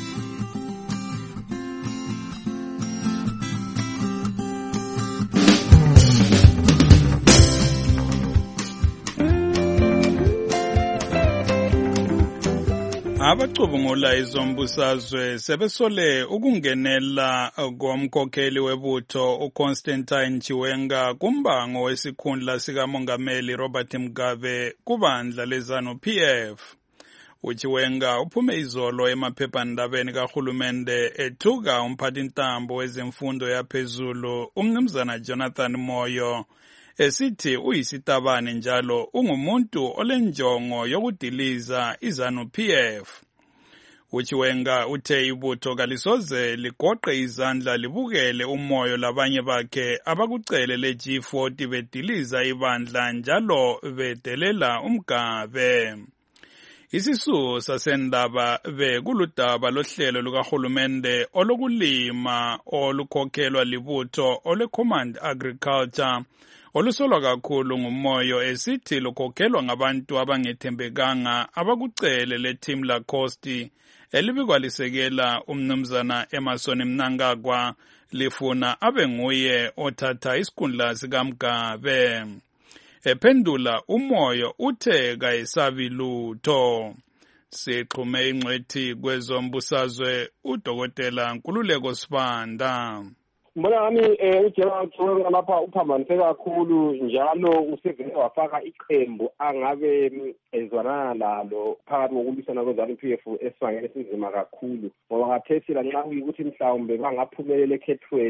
Abacubungula izombusazwe sebesole ukungenela komkhokheli webutho uConstantine Chiwenga kumbango wesikhundla sikamongameli Robert Mugabe kubandla leZanu P F. uChiwenga uphume izolo emaphephandabeni kahulumende ethuka umphathintambo wezemfundo yaphezulu umnumzana Jonathan Moyo esithi uyisitabane njalo ungumuntu olenjongo yokudiliza iZanu P F. uChiwenga uthe ibutho kalisoze ligoqe izandla libukele umoyo labanye bakhe abakucele leG forty bediliza ibandla njalo bedelela uMgabe. Isisu sasendaba bekuludaba lohlelo lukahulumende olokulima olukhokhelwa libutho oleCommand Agriculture olusolwa kakhulu ngumoyo esithi lukhokhelwa ngabantu abangethembekanga abakucele leTeam Lacoste elibikwa lisekela umnumzana Emerson Mnangagwa lifuna abe nguye othatha isikhundla sikaMgabe. Ephendula umoyo uthe kayisabi lutho. Sixhume ingcwethi kwezombusazwe uDokotela Nkululeko Sibanda. Mbona wami uJerald Chiwenga lapha uphambanise kakhulu njalo usevele wafaka iqembu angabe ezwana lalo phakathi kokulwisana kweZanu P F esibangeni esinzima kakhulu ngoba ngathesila nxa kuyikuthi mhlawumbe bangaphumelela ekhethweni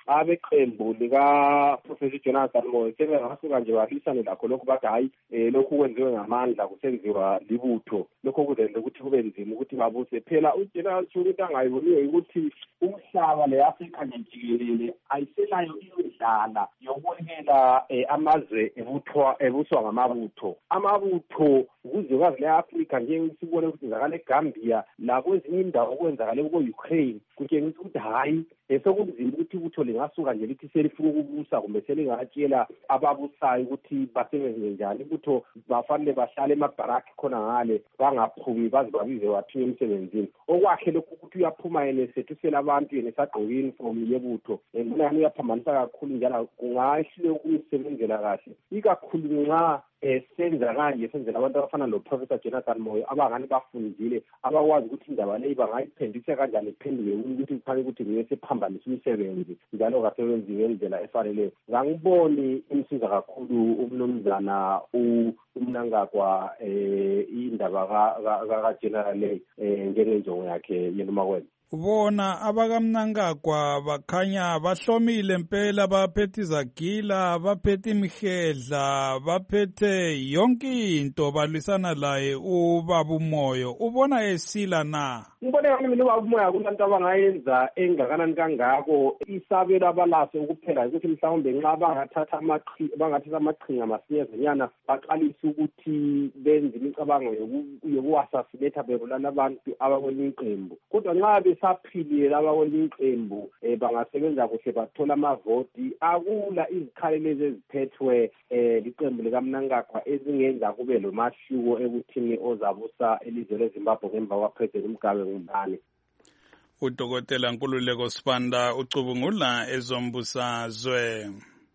abeqembu lika Professor Jonathan Moyo sebengasuka nje balisane lakho lokho bathi hayi lokhu kwenziwe ngamandla kusenziwa libutho lokho kuzenza ukuthi kube nzima ukuthi babuse phela uGeneral Chuluti angayiboniwe ukuthi umhlaba leAfrika nje jikelele ayiselayo indlela yokwekela amazwe ebuthwa ebuswa ngamabutho amabutho ukuzwekazi leAfrika njengesibone ukuthi ngakale eGambia la kwezinye indawo okwenzakale ku-Ukraine kutshengisa ukuthi hayi esokunzima ukuthi ibutho lingasuka nje lithi selifuna ukubusa kumbe selingatshela ababusayo ukuthi basebenze njani ibutho bafanele bahlale emabharaki khona ngale bangaphumi baze babize bathiwe emsebenzini okwakhe lokhu ukuthi uyaphuma yena sethu abantu yena sagqoka uniform yebutho ngibona yani uyaphambanisa kakhulu njalo kungahlule ukumsebenzela kahle ikakhulu nxa senza kanje senzela abantu abafana noProfessor Jonathan Moyo abangani bafundile abakwazi ukuthi indaba leyi bangayiphendisa kanjani iphenduke ukuthi kufanele ukuthi ngiyese phambanisa umsebenzi njalo kasebenzi ngendlela efanele ngangiboni imsiza kakhulu umnumzana uMnangagwa indaba kaGeneral le njengenjongo yakhe yenoma kwena bona abakamnangagwa bakhanya bahlomile impela baphethe izagila baphethe imihedla baphethe yonke into balwisana laye ubaba uMoyo ubona esila na ngibone yami mina ubaba uMoyo kulanto abangayenza engakanani kangako isabelo abalaso ukuphela ukuthi mhlawumbe nxa bangathatha amaqhi bangathatha amaqhinga masinyazanyana baqalisa ukuthi benze imicabango yokuassassinate bebulala abantu abakwelinye iqembu kodwa nxa besaphilile laba kwelinye iqembu bangasebenza kuhle bathola amavoti akula izikhali lezi eziphethwe liqembu likaMnangagwa ezingenza kube lo mahluko ekuthini ozabusa elizwe leZimbabwe ngemva kwaPresident Mugabe ngubani uDokotela Nkululeko Sibanda ucubungula ezombusazwe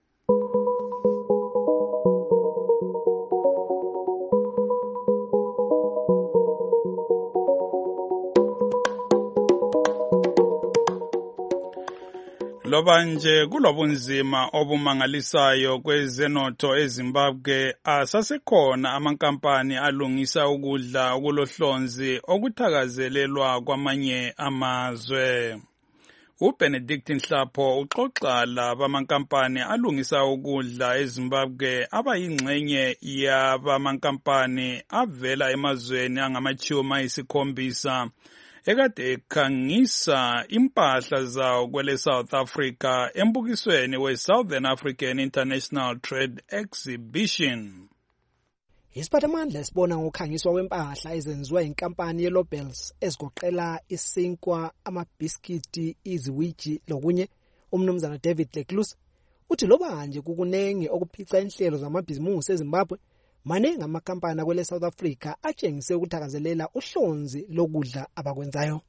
loba nje kulobunzima obumangalisayo kwezenotho eZimbabwe asasekhona amankampani alungisa ukudla okulohlonzi okuthakazelelwa kwamanye amazwe uBenedict Nhlapho uxoxa laba amankampani alungisa ukudla eZimbabwe abayingxenye yabamankampani avela emazweni angamachumi ayisikhombisa ekade ekhangisa impahla zawo kwele South Africa embukisweni we-Southern African International Trade Exhibition. Isiphathamandla esibona ngokukhangiswa kwempahla ezenziwa inkampani yeLobels ezigoqela isinkwa, amabhiskiti, iziwiji lokunye, umnumzana David Lecluse uthi loba nje kukunenge okuphica inhlelo zamabhizimusi eZimbabwe maningi amakampani kwele South Africa atshengise ukuthakazelela uhlonzi lokudla abakwenzayo.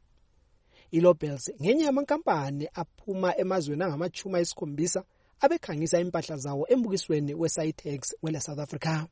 iLobels ngenye yamankampani aphuma emazweni angamachumi ayisikhombisa abekhangisa impahla zawo embukisweni weSitex kwele South Africa.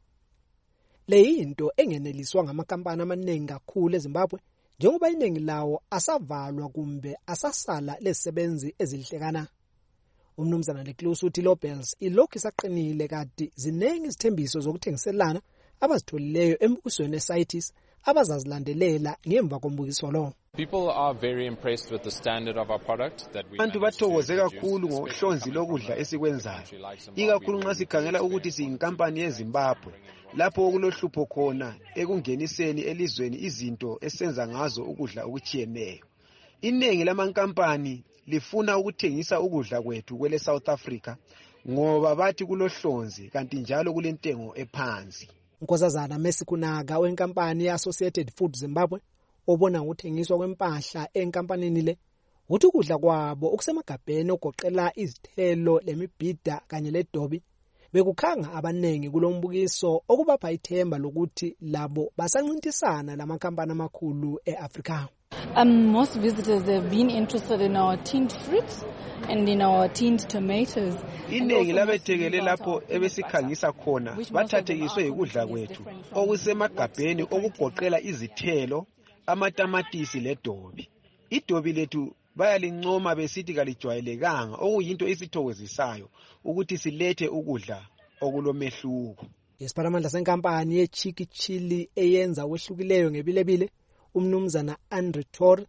Le yinto engeneliswa ngamakampani amaningi kakhulu eZimbabwe njengoba iningi lawo asavalwa kumbe asasala lezisebenzi ezilihlekana. Umnumzana Lecluse uthi iLobels ilokhu isaqinile kanti zinengi izithembiso zokuthengiselana abazitholileyo embukisweni weSitex abazazilandelela ngemva kombukiso lo. People are very impressed with the standard of our product that we Abantu bathokoze kakhulu ngohlonzi lokudla esikwenzayo. Ikakhulu nxa sikhangela ukuthi siyinkampani yeZimbabwe lapho okulohlupho khona ekungeniseni elizweni izinto esenza ngazo ukudla okuchiyeneyo. Inengi lamankampani lifuna ukuthengisa ukudla kwethu kwele South Africa ngoba bathi kulohlonzi kanti njalo kulentengo ephansi. Nkosazana Mesikunaka wenkampani yeAssociated Food Zimbabwe obona ngokuthengiswa kwempahla enkampanini le uthi ukudla kwabo okusemagabheni ogoqela izithelo lemibhida kanye ledobi bekukhanga abanengi kulombukiso okubapha ithemba lokuthi labo basancintisana lamakhampani amakhulu eAfrika. Um, most visitors have been interested in our tinned fruits and in our tinned tomatoes. Inengi labethekele lapho ebesikhangisa khona bathathekiswe ukudla kwethu okusemagabheni okugoqela izithelo, amatamatisi ledobi. Idobi lethu bayalincoma besithi kalijwayelekanga okuyinto isithokozisayo ukuthi silethe ukudla okulomehluko. Isiphathamandla senkampani yeChiki Chili eyenza wehlukileyo ngebilebile umnumzana Andre Tor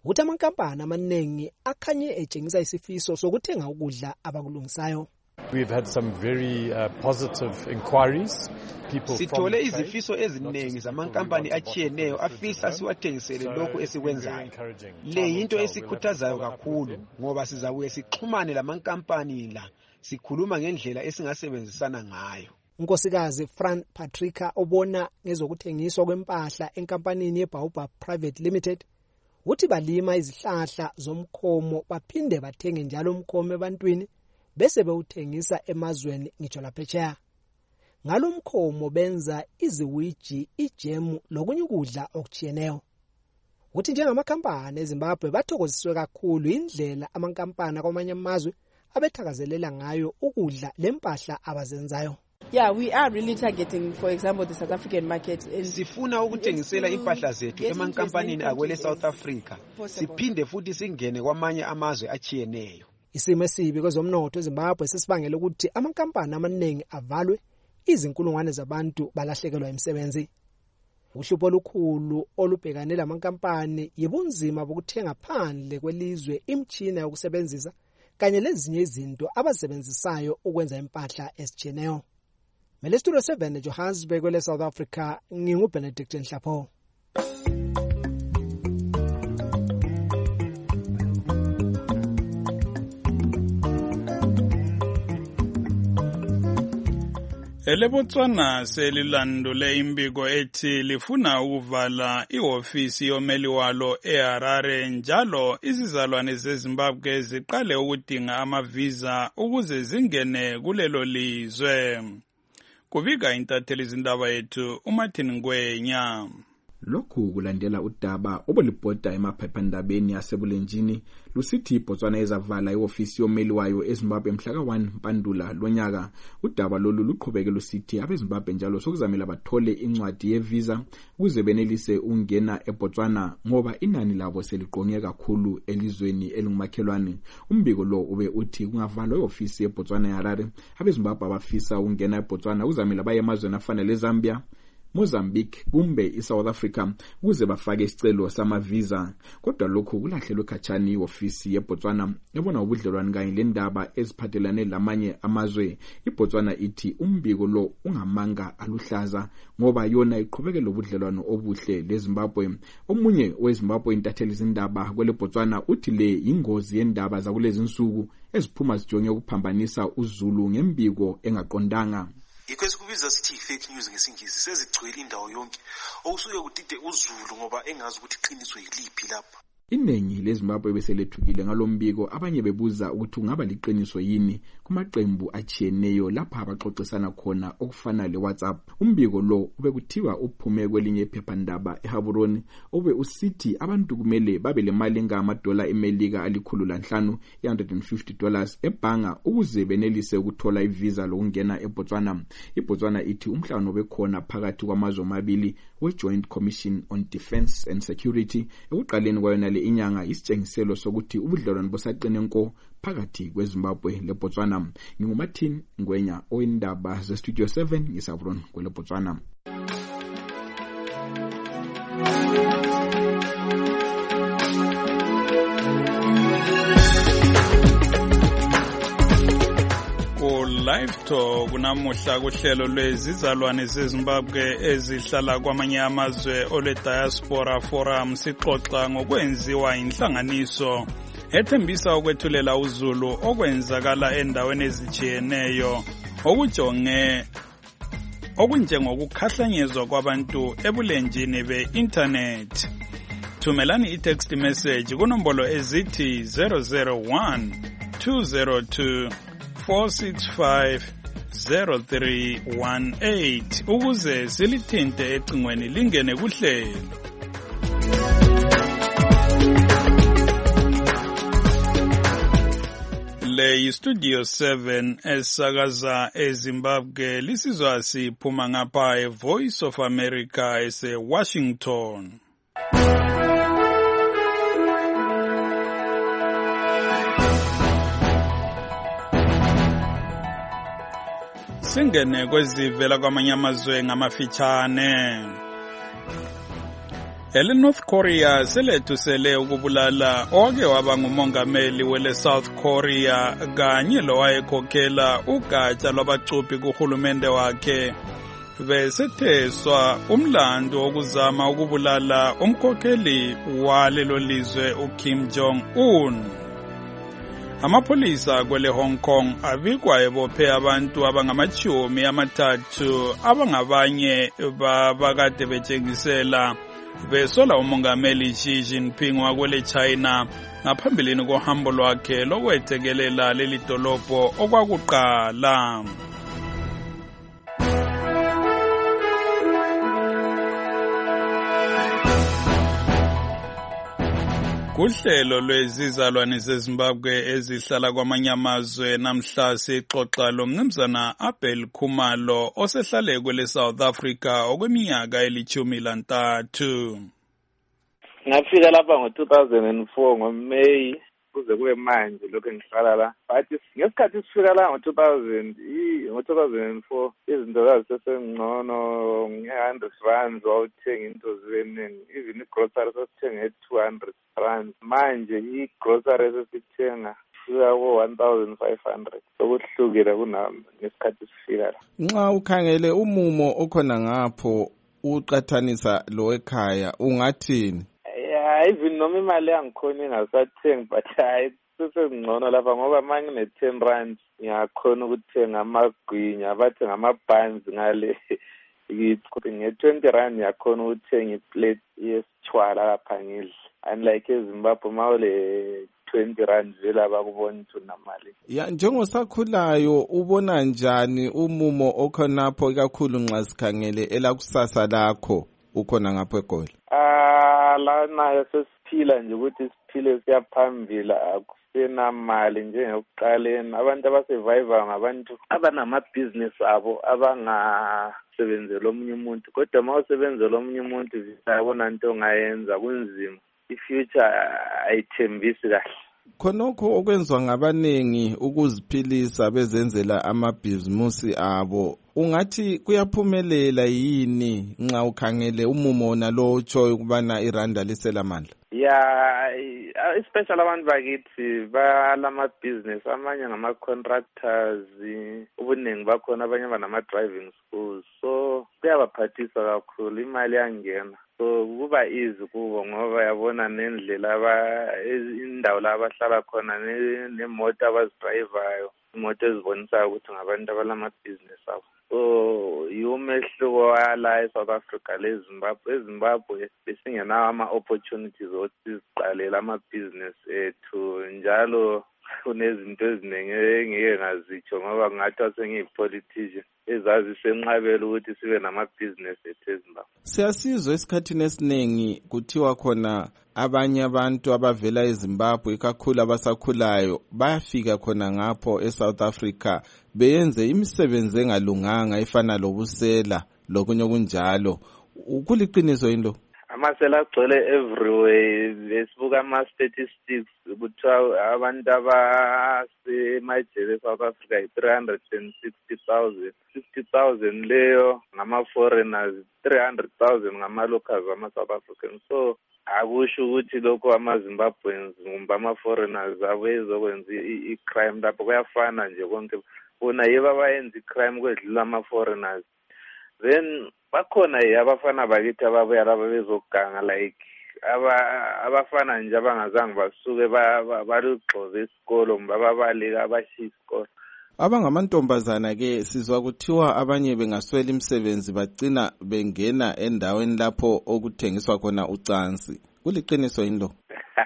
uthi amankampani amaningi akhanye etshengisa isifiso sokuthenga ukudla abakulungisayo. We've had some very uh, positive inquiries. Sithole izifiso eziningi zamankampani achiyeneyo afisa siwathengisele lokhu esikwenzayo. Le yinto esikhuthazayo kakhulu ngoba sizabuye sixhumane lamankampani la sikhuluma ngendlela esingasebenzisana ngayo. Unkosikazi Fran Patricia obona ngezokuthengiswa kwempahla enkampanini yeBaobab Private Limited uthi balima izihlahla zomkhomo baphinde bathenge njalo umkhomo ebantwini bese bewuthengisa emazweni ngitsho laphetsheya. Ngalomkhomo benza iziwiji, ijemu lokunye ukudla okuchiyeneyo. Uthi njengamakhampani eZimbabwe bathokoziswe kakhulu indlela amankampani kwamanye amazwe abethakazelela ngayo ukudla lempahla abazenzayo. Yeah, we are really targeting, for example, the South African market. Sifuna ukuthengisela impahla zethu emankampanini akwele South Africa. Siphinde futhi singene kwamanye amazwe achiyeneyo. Isimo esibi kwezomnotho eZimbabwe sesibangela ukuthi amankampani amaningi avalwe, izinkulungwane zabantu balahlekelwa imisebenzi. Uhlupho olukhulu olubhekane lamankampani yibunzima bokuthenga phandle kwelizwe imtshina yokusebenzisa kanye lezinye izinto abasebenzisayo ukwenza impahla esichiyeneyo. Mele Studio seven Johannesburg kwele South Africa, ngingu Benedict Nhlapho. EleBotswana selilandule imbiko ethi lifuna ukuvala ihofisi yomeli walo eHarare njalo izizalwane zeZimbabwe ziqale ukudinga amavisa ukuze zingene kulelo lizwe. Kubika intatheli izindaba yethu uMartin Ngwenya. Lokhu kulandela udaba obolibhoda emaphephandabeni yasebulenjini lusithi iBotswana ezavala iofisi yomeli wayo eZimbabwe mhla ka one Mpandula lonyaka. Udaba lolu luqhubeke lusithi abeZimbabwe njalo sokuzamela bathole incwadi yevisa ukuze benelise ungena eBotswana ngoba inani labo seliqonye kakhulu elizweni elingumakhelwane. Umbiko lo ube uthi kungavalwa iofisi yeBotswana eHarare, abeZimbabwe abafisa ungena eBotswana uzamela baye emazweni afana leZambia, Mozambique kumbe iSouth Africa ukuze bafake isicelo samavisa. Kodwa lokhu kulahlelwe khatshana iofisi yeBotswana ebona ubudlelwano kanye lendaba eziphathelane lamanye amazwe. iBotswana ithi umbiko lo ungamanga aluhlaza ngoba yona iqhubekela ubudlelwano obuhle leZimbabwe. Omunye weZimbabwe intatheli izindaba kwele Botswana uthi le ingozi yendaba zakulezi insuku eziphuma zijonge ukuphambanisa uZulu ngembiko engaqondanga. Ikwesi kubiza sithi fake news ngesingisi sezigcwele indawo yonke okusuke kudide uZulu ngoba engazi ukuthi iqiniso yiliphi lapha. Iningi leZimbabwe beselethukile ngalombiko, abanye bebuza ukuthi ungaba liqiniso yini kumaqembu achiyeneyo lapha abaxoxisana khona okufana leWhatsApp. Umbiko lo ube kuthiwa uphume kwelinye iphephandaba eHaburoni ube usithi abantu kumele babe lemali engamadola eMelika alikhulu lanhlanu one hundred fifty dollars ebhanga ukuze benelise ukuthola ivisa lokungena eBotswana. iBotswana ithi umhlangano bekhona phakathi kwamazwe amabili we-Joint Commission on Defence and Security ekuqaleni kwayona le inyanga isitshengiselo sokuthi ubudlelwano bosaqine nko phakathi kweZimbabwe leBotswana. NginguMartin Ngwenya oyindaba zeStudio seven ngisavron kweleBotswana. Live Talk kunamuhla kuhlelo lwezizalwane zeZimbabwe ezihlala kwamanye amazwe ole Diaspora Forum sixoxa ngokwenziwa inhlanganiso ethembisa ukwethulela uZulu okwenzakala endaweni ezijiyeneyo okujonge okunjengokukhahlanyezwa kwabantu ebulenjini be-internet. Thumelani i-text message kunombolo ezithi zero zero one two zero two four six five zero three one eight ukuze silithinte ecingweni lingene kuhlelo. Le Studio seven esakaza eZimbabwe lisizwa siphuma ngapha eVoice of America ese Washington. Singene kwezivela kwamanye amazwe ngamafitshane. ele North Korea selethusele ukubulala owake waba ngumongameli wele South Korea kanye lowayekhokhela ugatsha lwabacuphi kuhulumende wakhe. Besetheswa umlando wokuzama ukubulala umkhokheli walelo lizwe uKim Jong Un. Amapolisa kwele Hong Kong abikwa ebophe abantu abangamachumi amathathu abangabanye babakade betshengisela besola umongameli Xi Jinping wakwele China ngaphambilini kohambo lwakhe lokwethekelela leli dolobho okwakuqala. Kuhlelo lwezizalwane zeZimbabwe ezihlala kwamanye amazwe namhla sixoxa lomnumzana Abel Khumalo osehlale kwele South Africa okweminyaka elithumi lantathu. Ngafika lapha ngo two thousand four ngoMay kuze kube manje lokho ngihlala la. But ngesikhathi sifika la ngo two thousand ngo two thousand four izinto zazisengcono nge-one hundred rand wawuthenga into zibeningi. Even igrocery sasithenga two hundred rand. Manje igrocery sesithenga fika ko one thousand five hundred. Sokuhlukile kunami ngesikhathi sifika la. Nxa ukhangele umumo okhona ngapho uqathanisa lo ekhaya ungathini? Yeah, even noma imali yangikhona ingasathengi but hayi sesengcono lapha ngoba manje ne ten rand ngiyakhona ukuthenga amagwinya bathi ngama-buns ngale nge twenty rand ngiyakhona ukuthenga iplate yesitshwala lapha ngidla. Unlike eZimbabwe mawule twenty rand vele abakubona ukuthi unamali. Ya njengosakhulayo ubona njani umumo okhonapho ikakhulu nxa sikhangele elakusasa lakho ukhona ngapho eGoli? Ah la nayo sesiphila nje ukuthi siphile siyaphambili akusenamali njengekuqaleni. Abantu abasurvive ngabantu abanama-business abo abangasebenzela omunye umuntu kodwa ma usebenzela omunye umuntu uyabona into ongayenza kunzima. I-future ayithembisi kahle. Khonokho okwenziwa ngabaningi ukuziphilisa bezenzela amabhizimusi abo ungathi kuyaphumelela yini nxa ukhangele umumo nalo utsho ukubana iranda liselamandla? Yeah, especially abantu bakithi balama-business amanye ngama-contractors ubuningi bakhona abanye banama-driving schools so kuyabaphathisa kakhulu imali yangena. So kuba easy kubo ngoba yabona nendlela indawo la abahlala khona nemoto abazidrayivayo imoto ezibonisayo ukuthi ngabantu abalamabhizinesi abo. So yumehluko wala eSouth Africa leZimbabwe. eZimbabwe besingenawo ama-opportunities ukuthi siziqalela amabhizinesi ethu njalo kunezinto eziningi engeke ngazitsho ngoba kungathiwa sengiyi-politician ezazisenqabela ukuthi sibe namabhizinesi ethu eZimbabwe. Siyasizwa esikhathini esiningi kuthiwa khona abanye abantu abavela eZimbabwe ikakhulu abasakhulayo bayafika khona ngapho eSouth Africa beyenze imisebenzi engalunganga efana lobusela lokunye okunjalo. Kuliqiniso yini lo? Amasela agcwele everywhere. Besibuka ama-statistics kuthiwa abantu abasemajele eSouth Africa yi-three hundred sixty thousand. sixty thousand leyo ngama-foreigners, three hundred thousand ngama-locals ama-South Africans. So akusho ukuthi lokho ama-Zimbabweans kumbe ama-foreigners abezokwenza i-crime lapho kuyafana nje konke. Bona yibo abayenza i-crime kwedlula ama-foreigners. Then bakhona abafana bakithi ababuya laba bezoganga like aba abafana nje abangazange basuke balugxoza isikolo bababaleka abashiya isikolo. Abangamantombazana ke sizwa kuthiwa abanye bengaswela imisebenzi bagcina bengena endaweni lapho okuthengiswa khona ucansi. Kuliqiniso yini lo?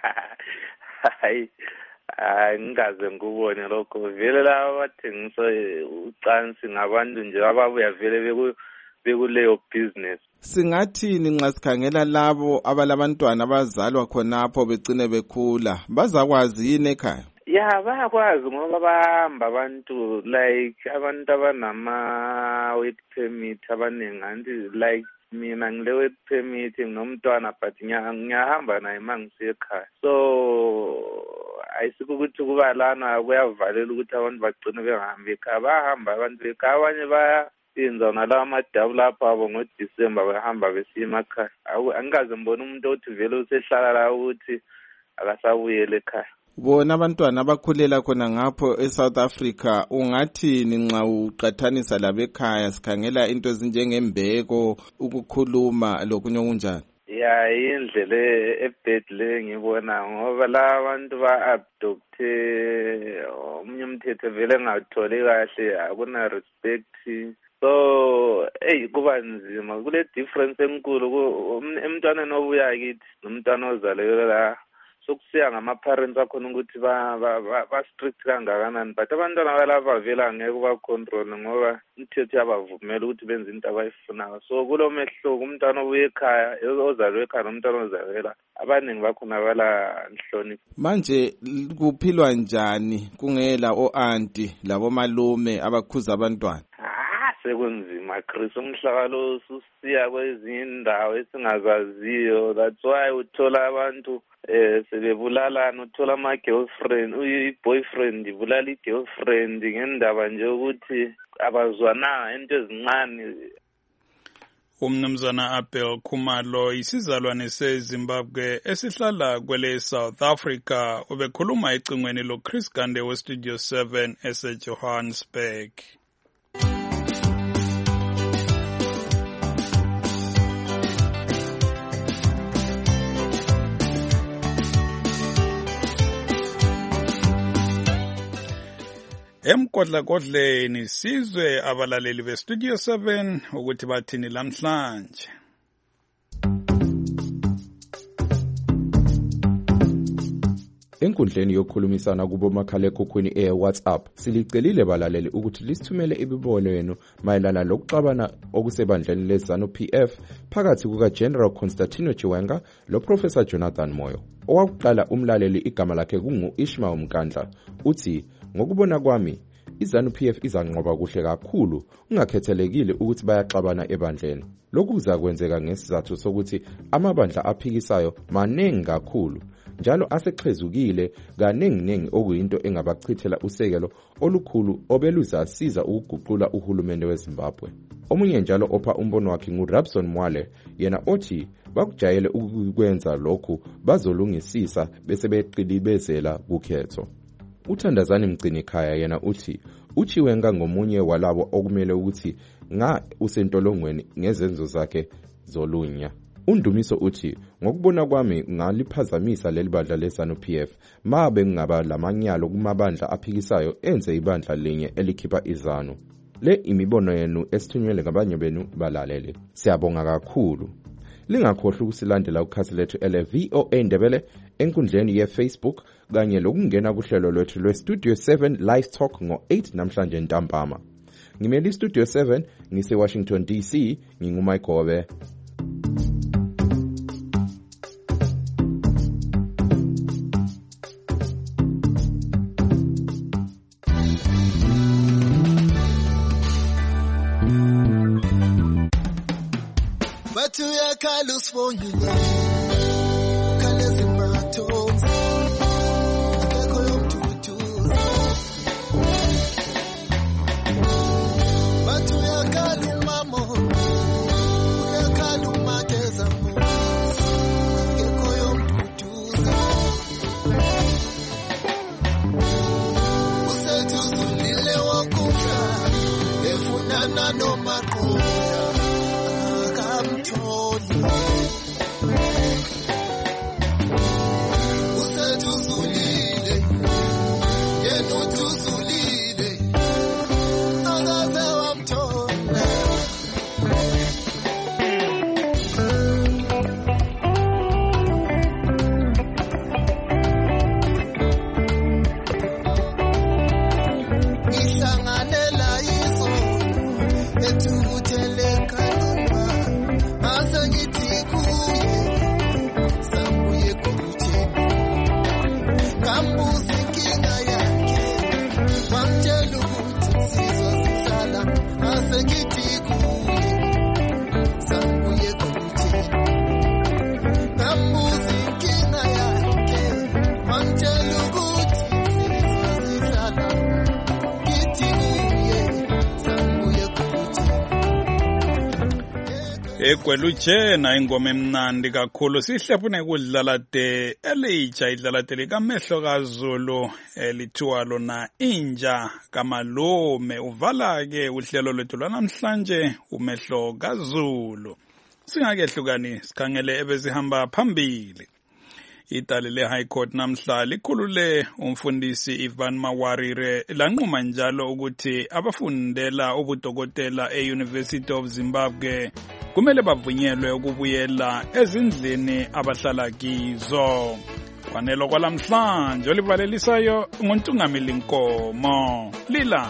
Hayi ngikaze ngubone lokho vele laba bathengisa ucansi ngabantu nje ababuya vele beku bekuleyo business. Singathini nxa sikhangela labo abalabantwana abazalwa khonapho begcine bekhula bazakwazi yini ekhaya? Yeah, bayakwazi ngoba bahamba abantu like abantu abanama work permit abaningi anti like mina ngile work permit nomntwana but ngiyahamba naye mangisiya ekhaya. So ayisiko ukuthi kuba lana kuyavalela ukuthi abantu bagcine behambe ekhaya bahamba abantu ekhaya abanye baya inza nalawa madabu lapha abo ngoDisemba behamba besiya emakhaya. Angikaze ngibone umuntu othi vele usehlala la ukuthi akasabuyele ekhaya. Bona abantwana abakhulela khona ngapho eSouth Africa ungathini nxa uqathanisa labekhaya sikhangela into ezinjengembeko, ukukhuluma lokunye okunjani? Ya indlela ebhedle ngibona ngoba la abantu ba-abducte omunye umthetho vele engatholi kahle, akuna respect. So hey kuba nzima, kule difference enkulu emntwaneni obuya kithi nomntwana ozalelwe la. Sokusiya ngama-parents akhona ukuthi ba-strict kangakanani, but abantwana balapha vele angeke uba-control ngoba umthetho yabavumela ukuthi benze into abayifunayo. So kulo mehluko umntwana obuye ekhaya, ozalwe ekhaya nomntwana ozalela, abaningi bakhona bala nhlonipho. Manje kuphilwa njani kungela o-anti labomalume abakhuza abantwana? Sekunzima Chris, umhlaba lo ususiya kwezinye indawo esingazaziyo. That's why uthola abantu eh sebebulalana, uthola ama girlfriend, uyi-boyfriend ibulala i-girlfriend ngendaba nje ukuthi abazwana into ezincane. Umnumzana Abel Khumalo isizalwane seZimbabwe esihlala kwele South Africa ubekhuluma ecingweni lo Chris Gande we Studio seven eseJohannesburg. Emkodlakodleni sizwe abalaleli beStudio seven ukuthi bathini lamhlanje. Enkundleni yokukhulumisana kubomakhalekhukhwini e-WhatsApp silicelile balaleli ukuthi lisithumele imibono yenu mayelana lokuxabana okusebandleni leZanu-P F phakathi kukaGeneral Constantino Chiwenga loProfessor Jonathan Moyo. Owakuqala umlaleli igama lakhe kungu-Ishmael Mkandla uthi ngokubona kwami iZanu-P F izanqoba kuhle kakhulu ungakhethelekile ukuthi bayaxabana ebandleni. Lokhu kuzakwenzeka ngesizathu sokuthi amabandla aphikisayo maningi kakhulu njalo asexhezukile kaningi okuyinto engabachithela usekelo olukhulu obeluzasiza ukuguqula uhulumende weZimbabwe. Omunye njalo opha umbono wakhe nguRabson Mwale yena othi bakujayele ukukwenza lokhu bazolungisisa bese beqilibezela kukhetho. Uthandazani Mgcinikhaya yena uthi uChiwenga ngomunye walabo okumele ukuthi nga usentolongweni ngezenzo zakhe zolunya. Undumiso uthi ngokubona kwami ngaliphazamisa leli bandla leZanu-P F mabe ngaba lamanyalo kumabandla aphikisayo enze ibandla linye elikhipha iZanu. Le imibono yenu esithunyelwe ngabanye benu balalele. Siyabonga kakhulu. Lingakhohlwa ukusilandela ukhasi lethu ele V O A Ndebele enkundleni ye-Facebook kanye lokungena kuhlelo lwethu lwe-Studio seven Live Talk ngo eight namhlanje ntambama. Ngimeli Studio seven ngise Washington D C, nginguMayigobe. Batu ya kalus fonyile kalezi matos akeko yomtutu batu ya kalu mamo ya kalu mageza akeko yomtutu usetu zulile wakufa efunana no makoya Tony. egwelujena ingoma emnandi kakhulu sihlefune kudlala de elitsha idlala de likamehlo kaZulu elithiwa lona inja kamalume uvala ke uhlelo lwethu lwanamhlanje umehlo kaZulu. Singakehlukani sikhangele ebezihamba phambili. Itali le High Court namhla likhulule umfundisi Ivan Mawarire lanquma njalo ukuthi abafundela ubudokotela e-University of Zimbabwe kumele bavunyelwe ukubuyela ezindlini abahlala kizo. Kwanelo kwalamhlanje olivalelisayo nguntungamili Nkomo Lila.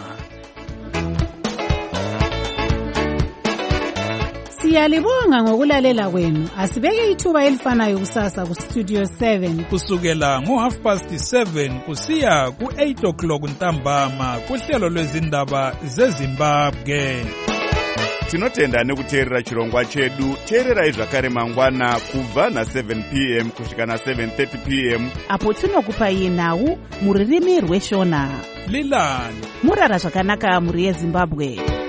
Siyalibonga ngokulalela kwenu. Asibeke ithuba elifanayo kusasa ku Studio seven kusukela ngo half past seven kusiya ku eight o'clock ntambama kuhlelo lwezindaba zeZimbabwe. Tinotenda nekuteerera chirongwa chedu. Teererai zvakare mangwana kubva na seven p m kusvika na seven thirty p m apo tinokupa yenhau muririmi rweshona. Lilani murara zvakanaka muri yeZimbabwe.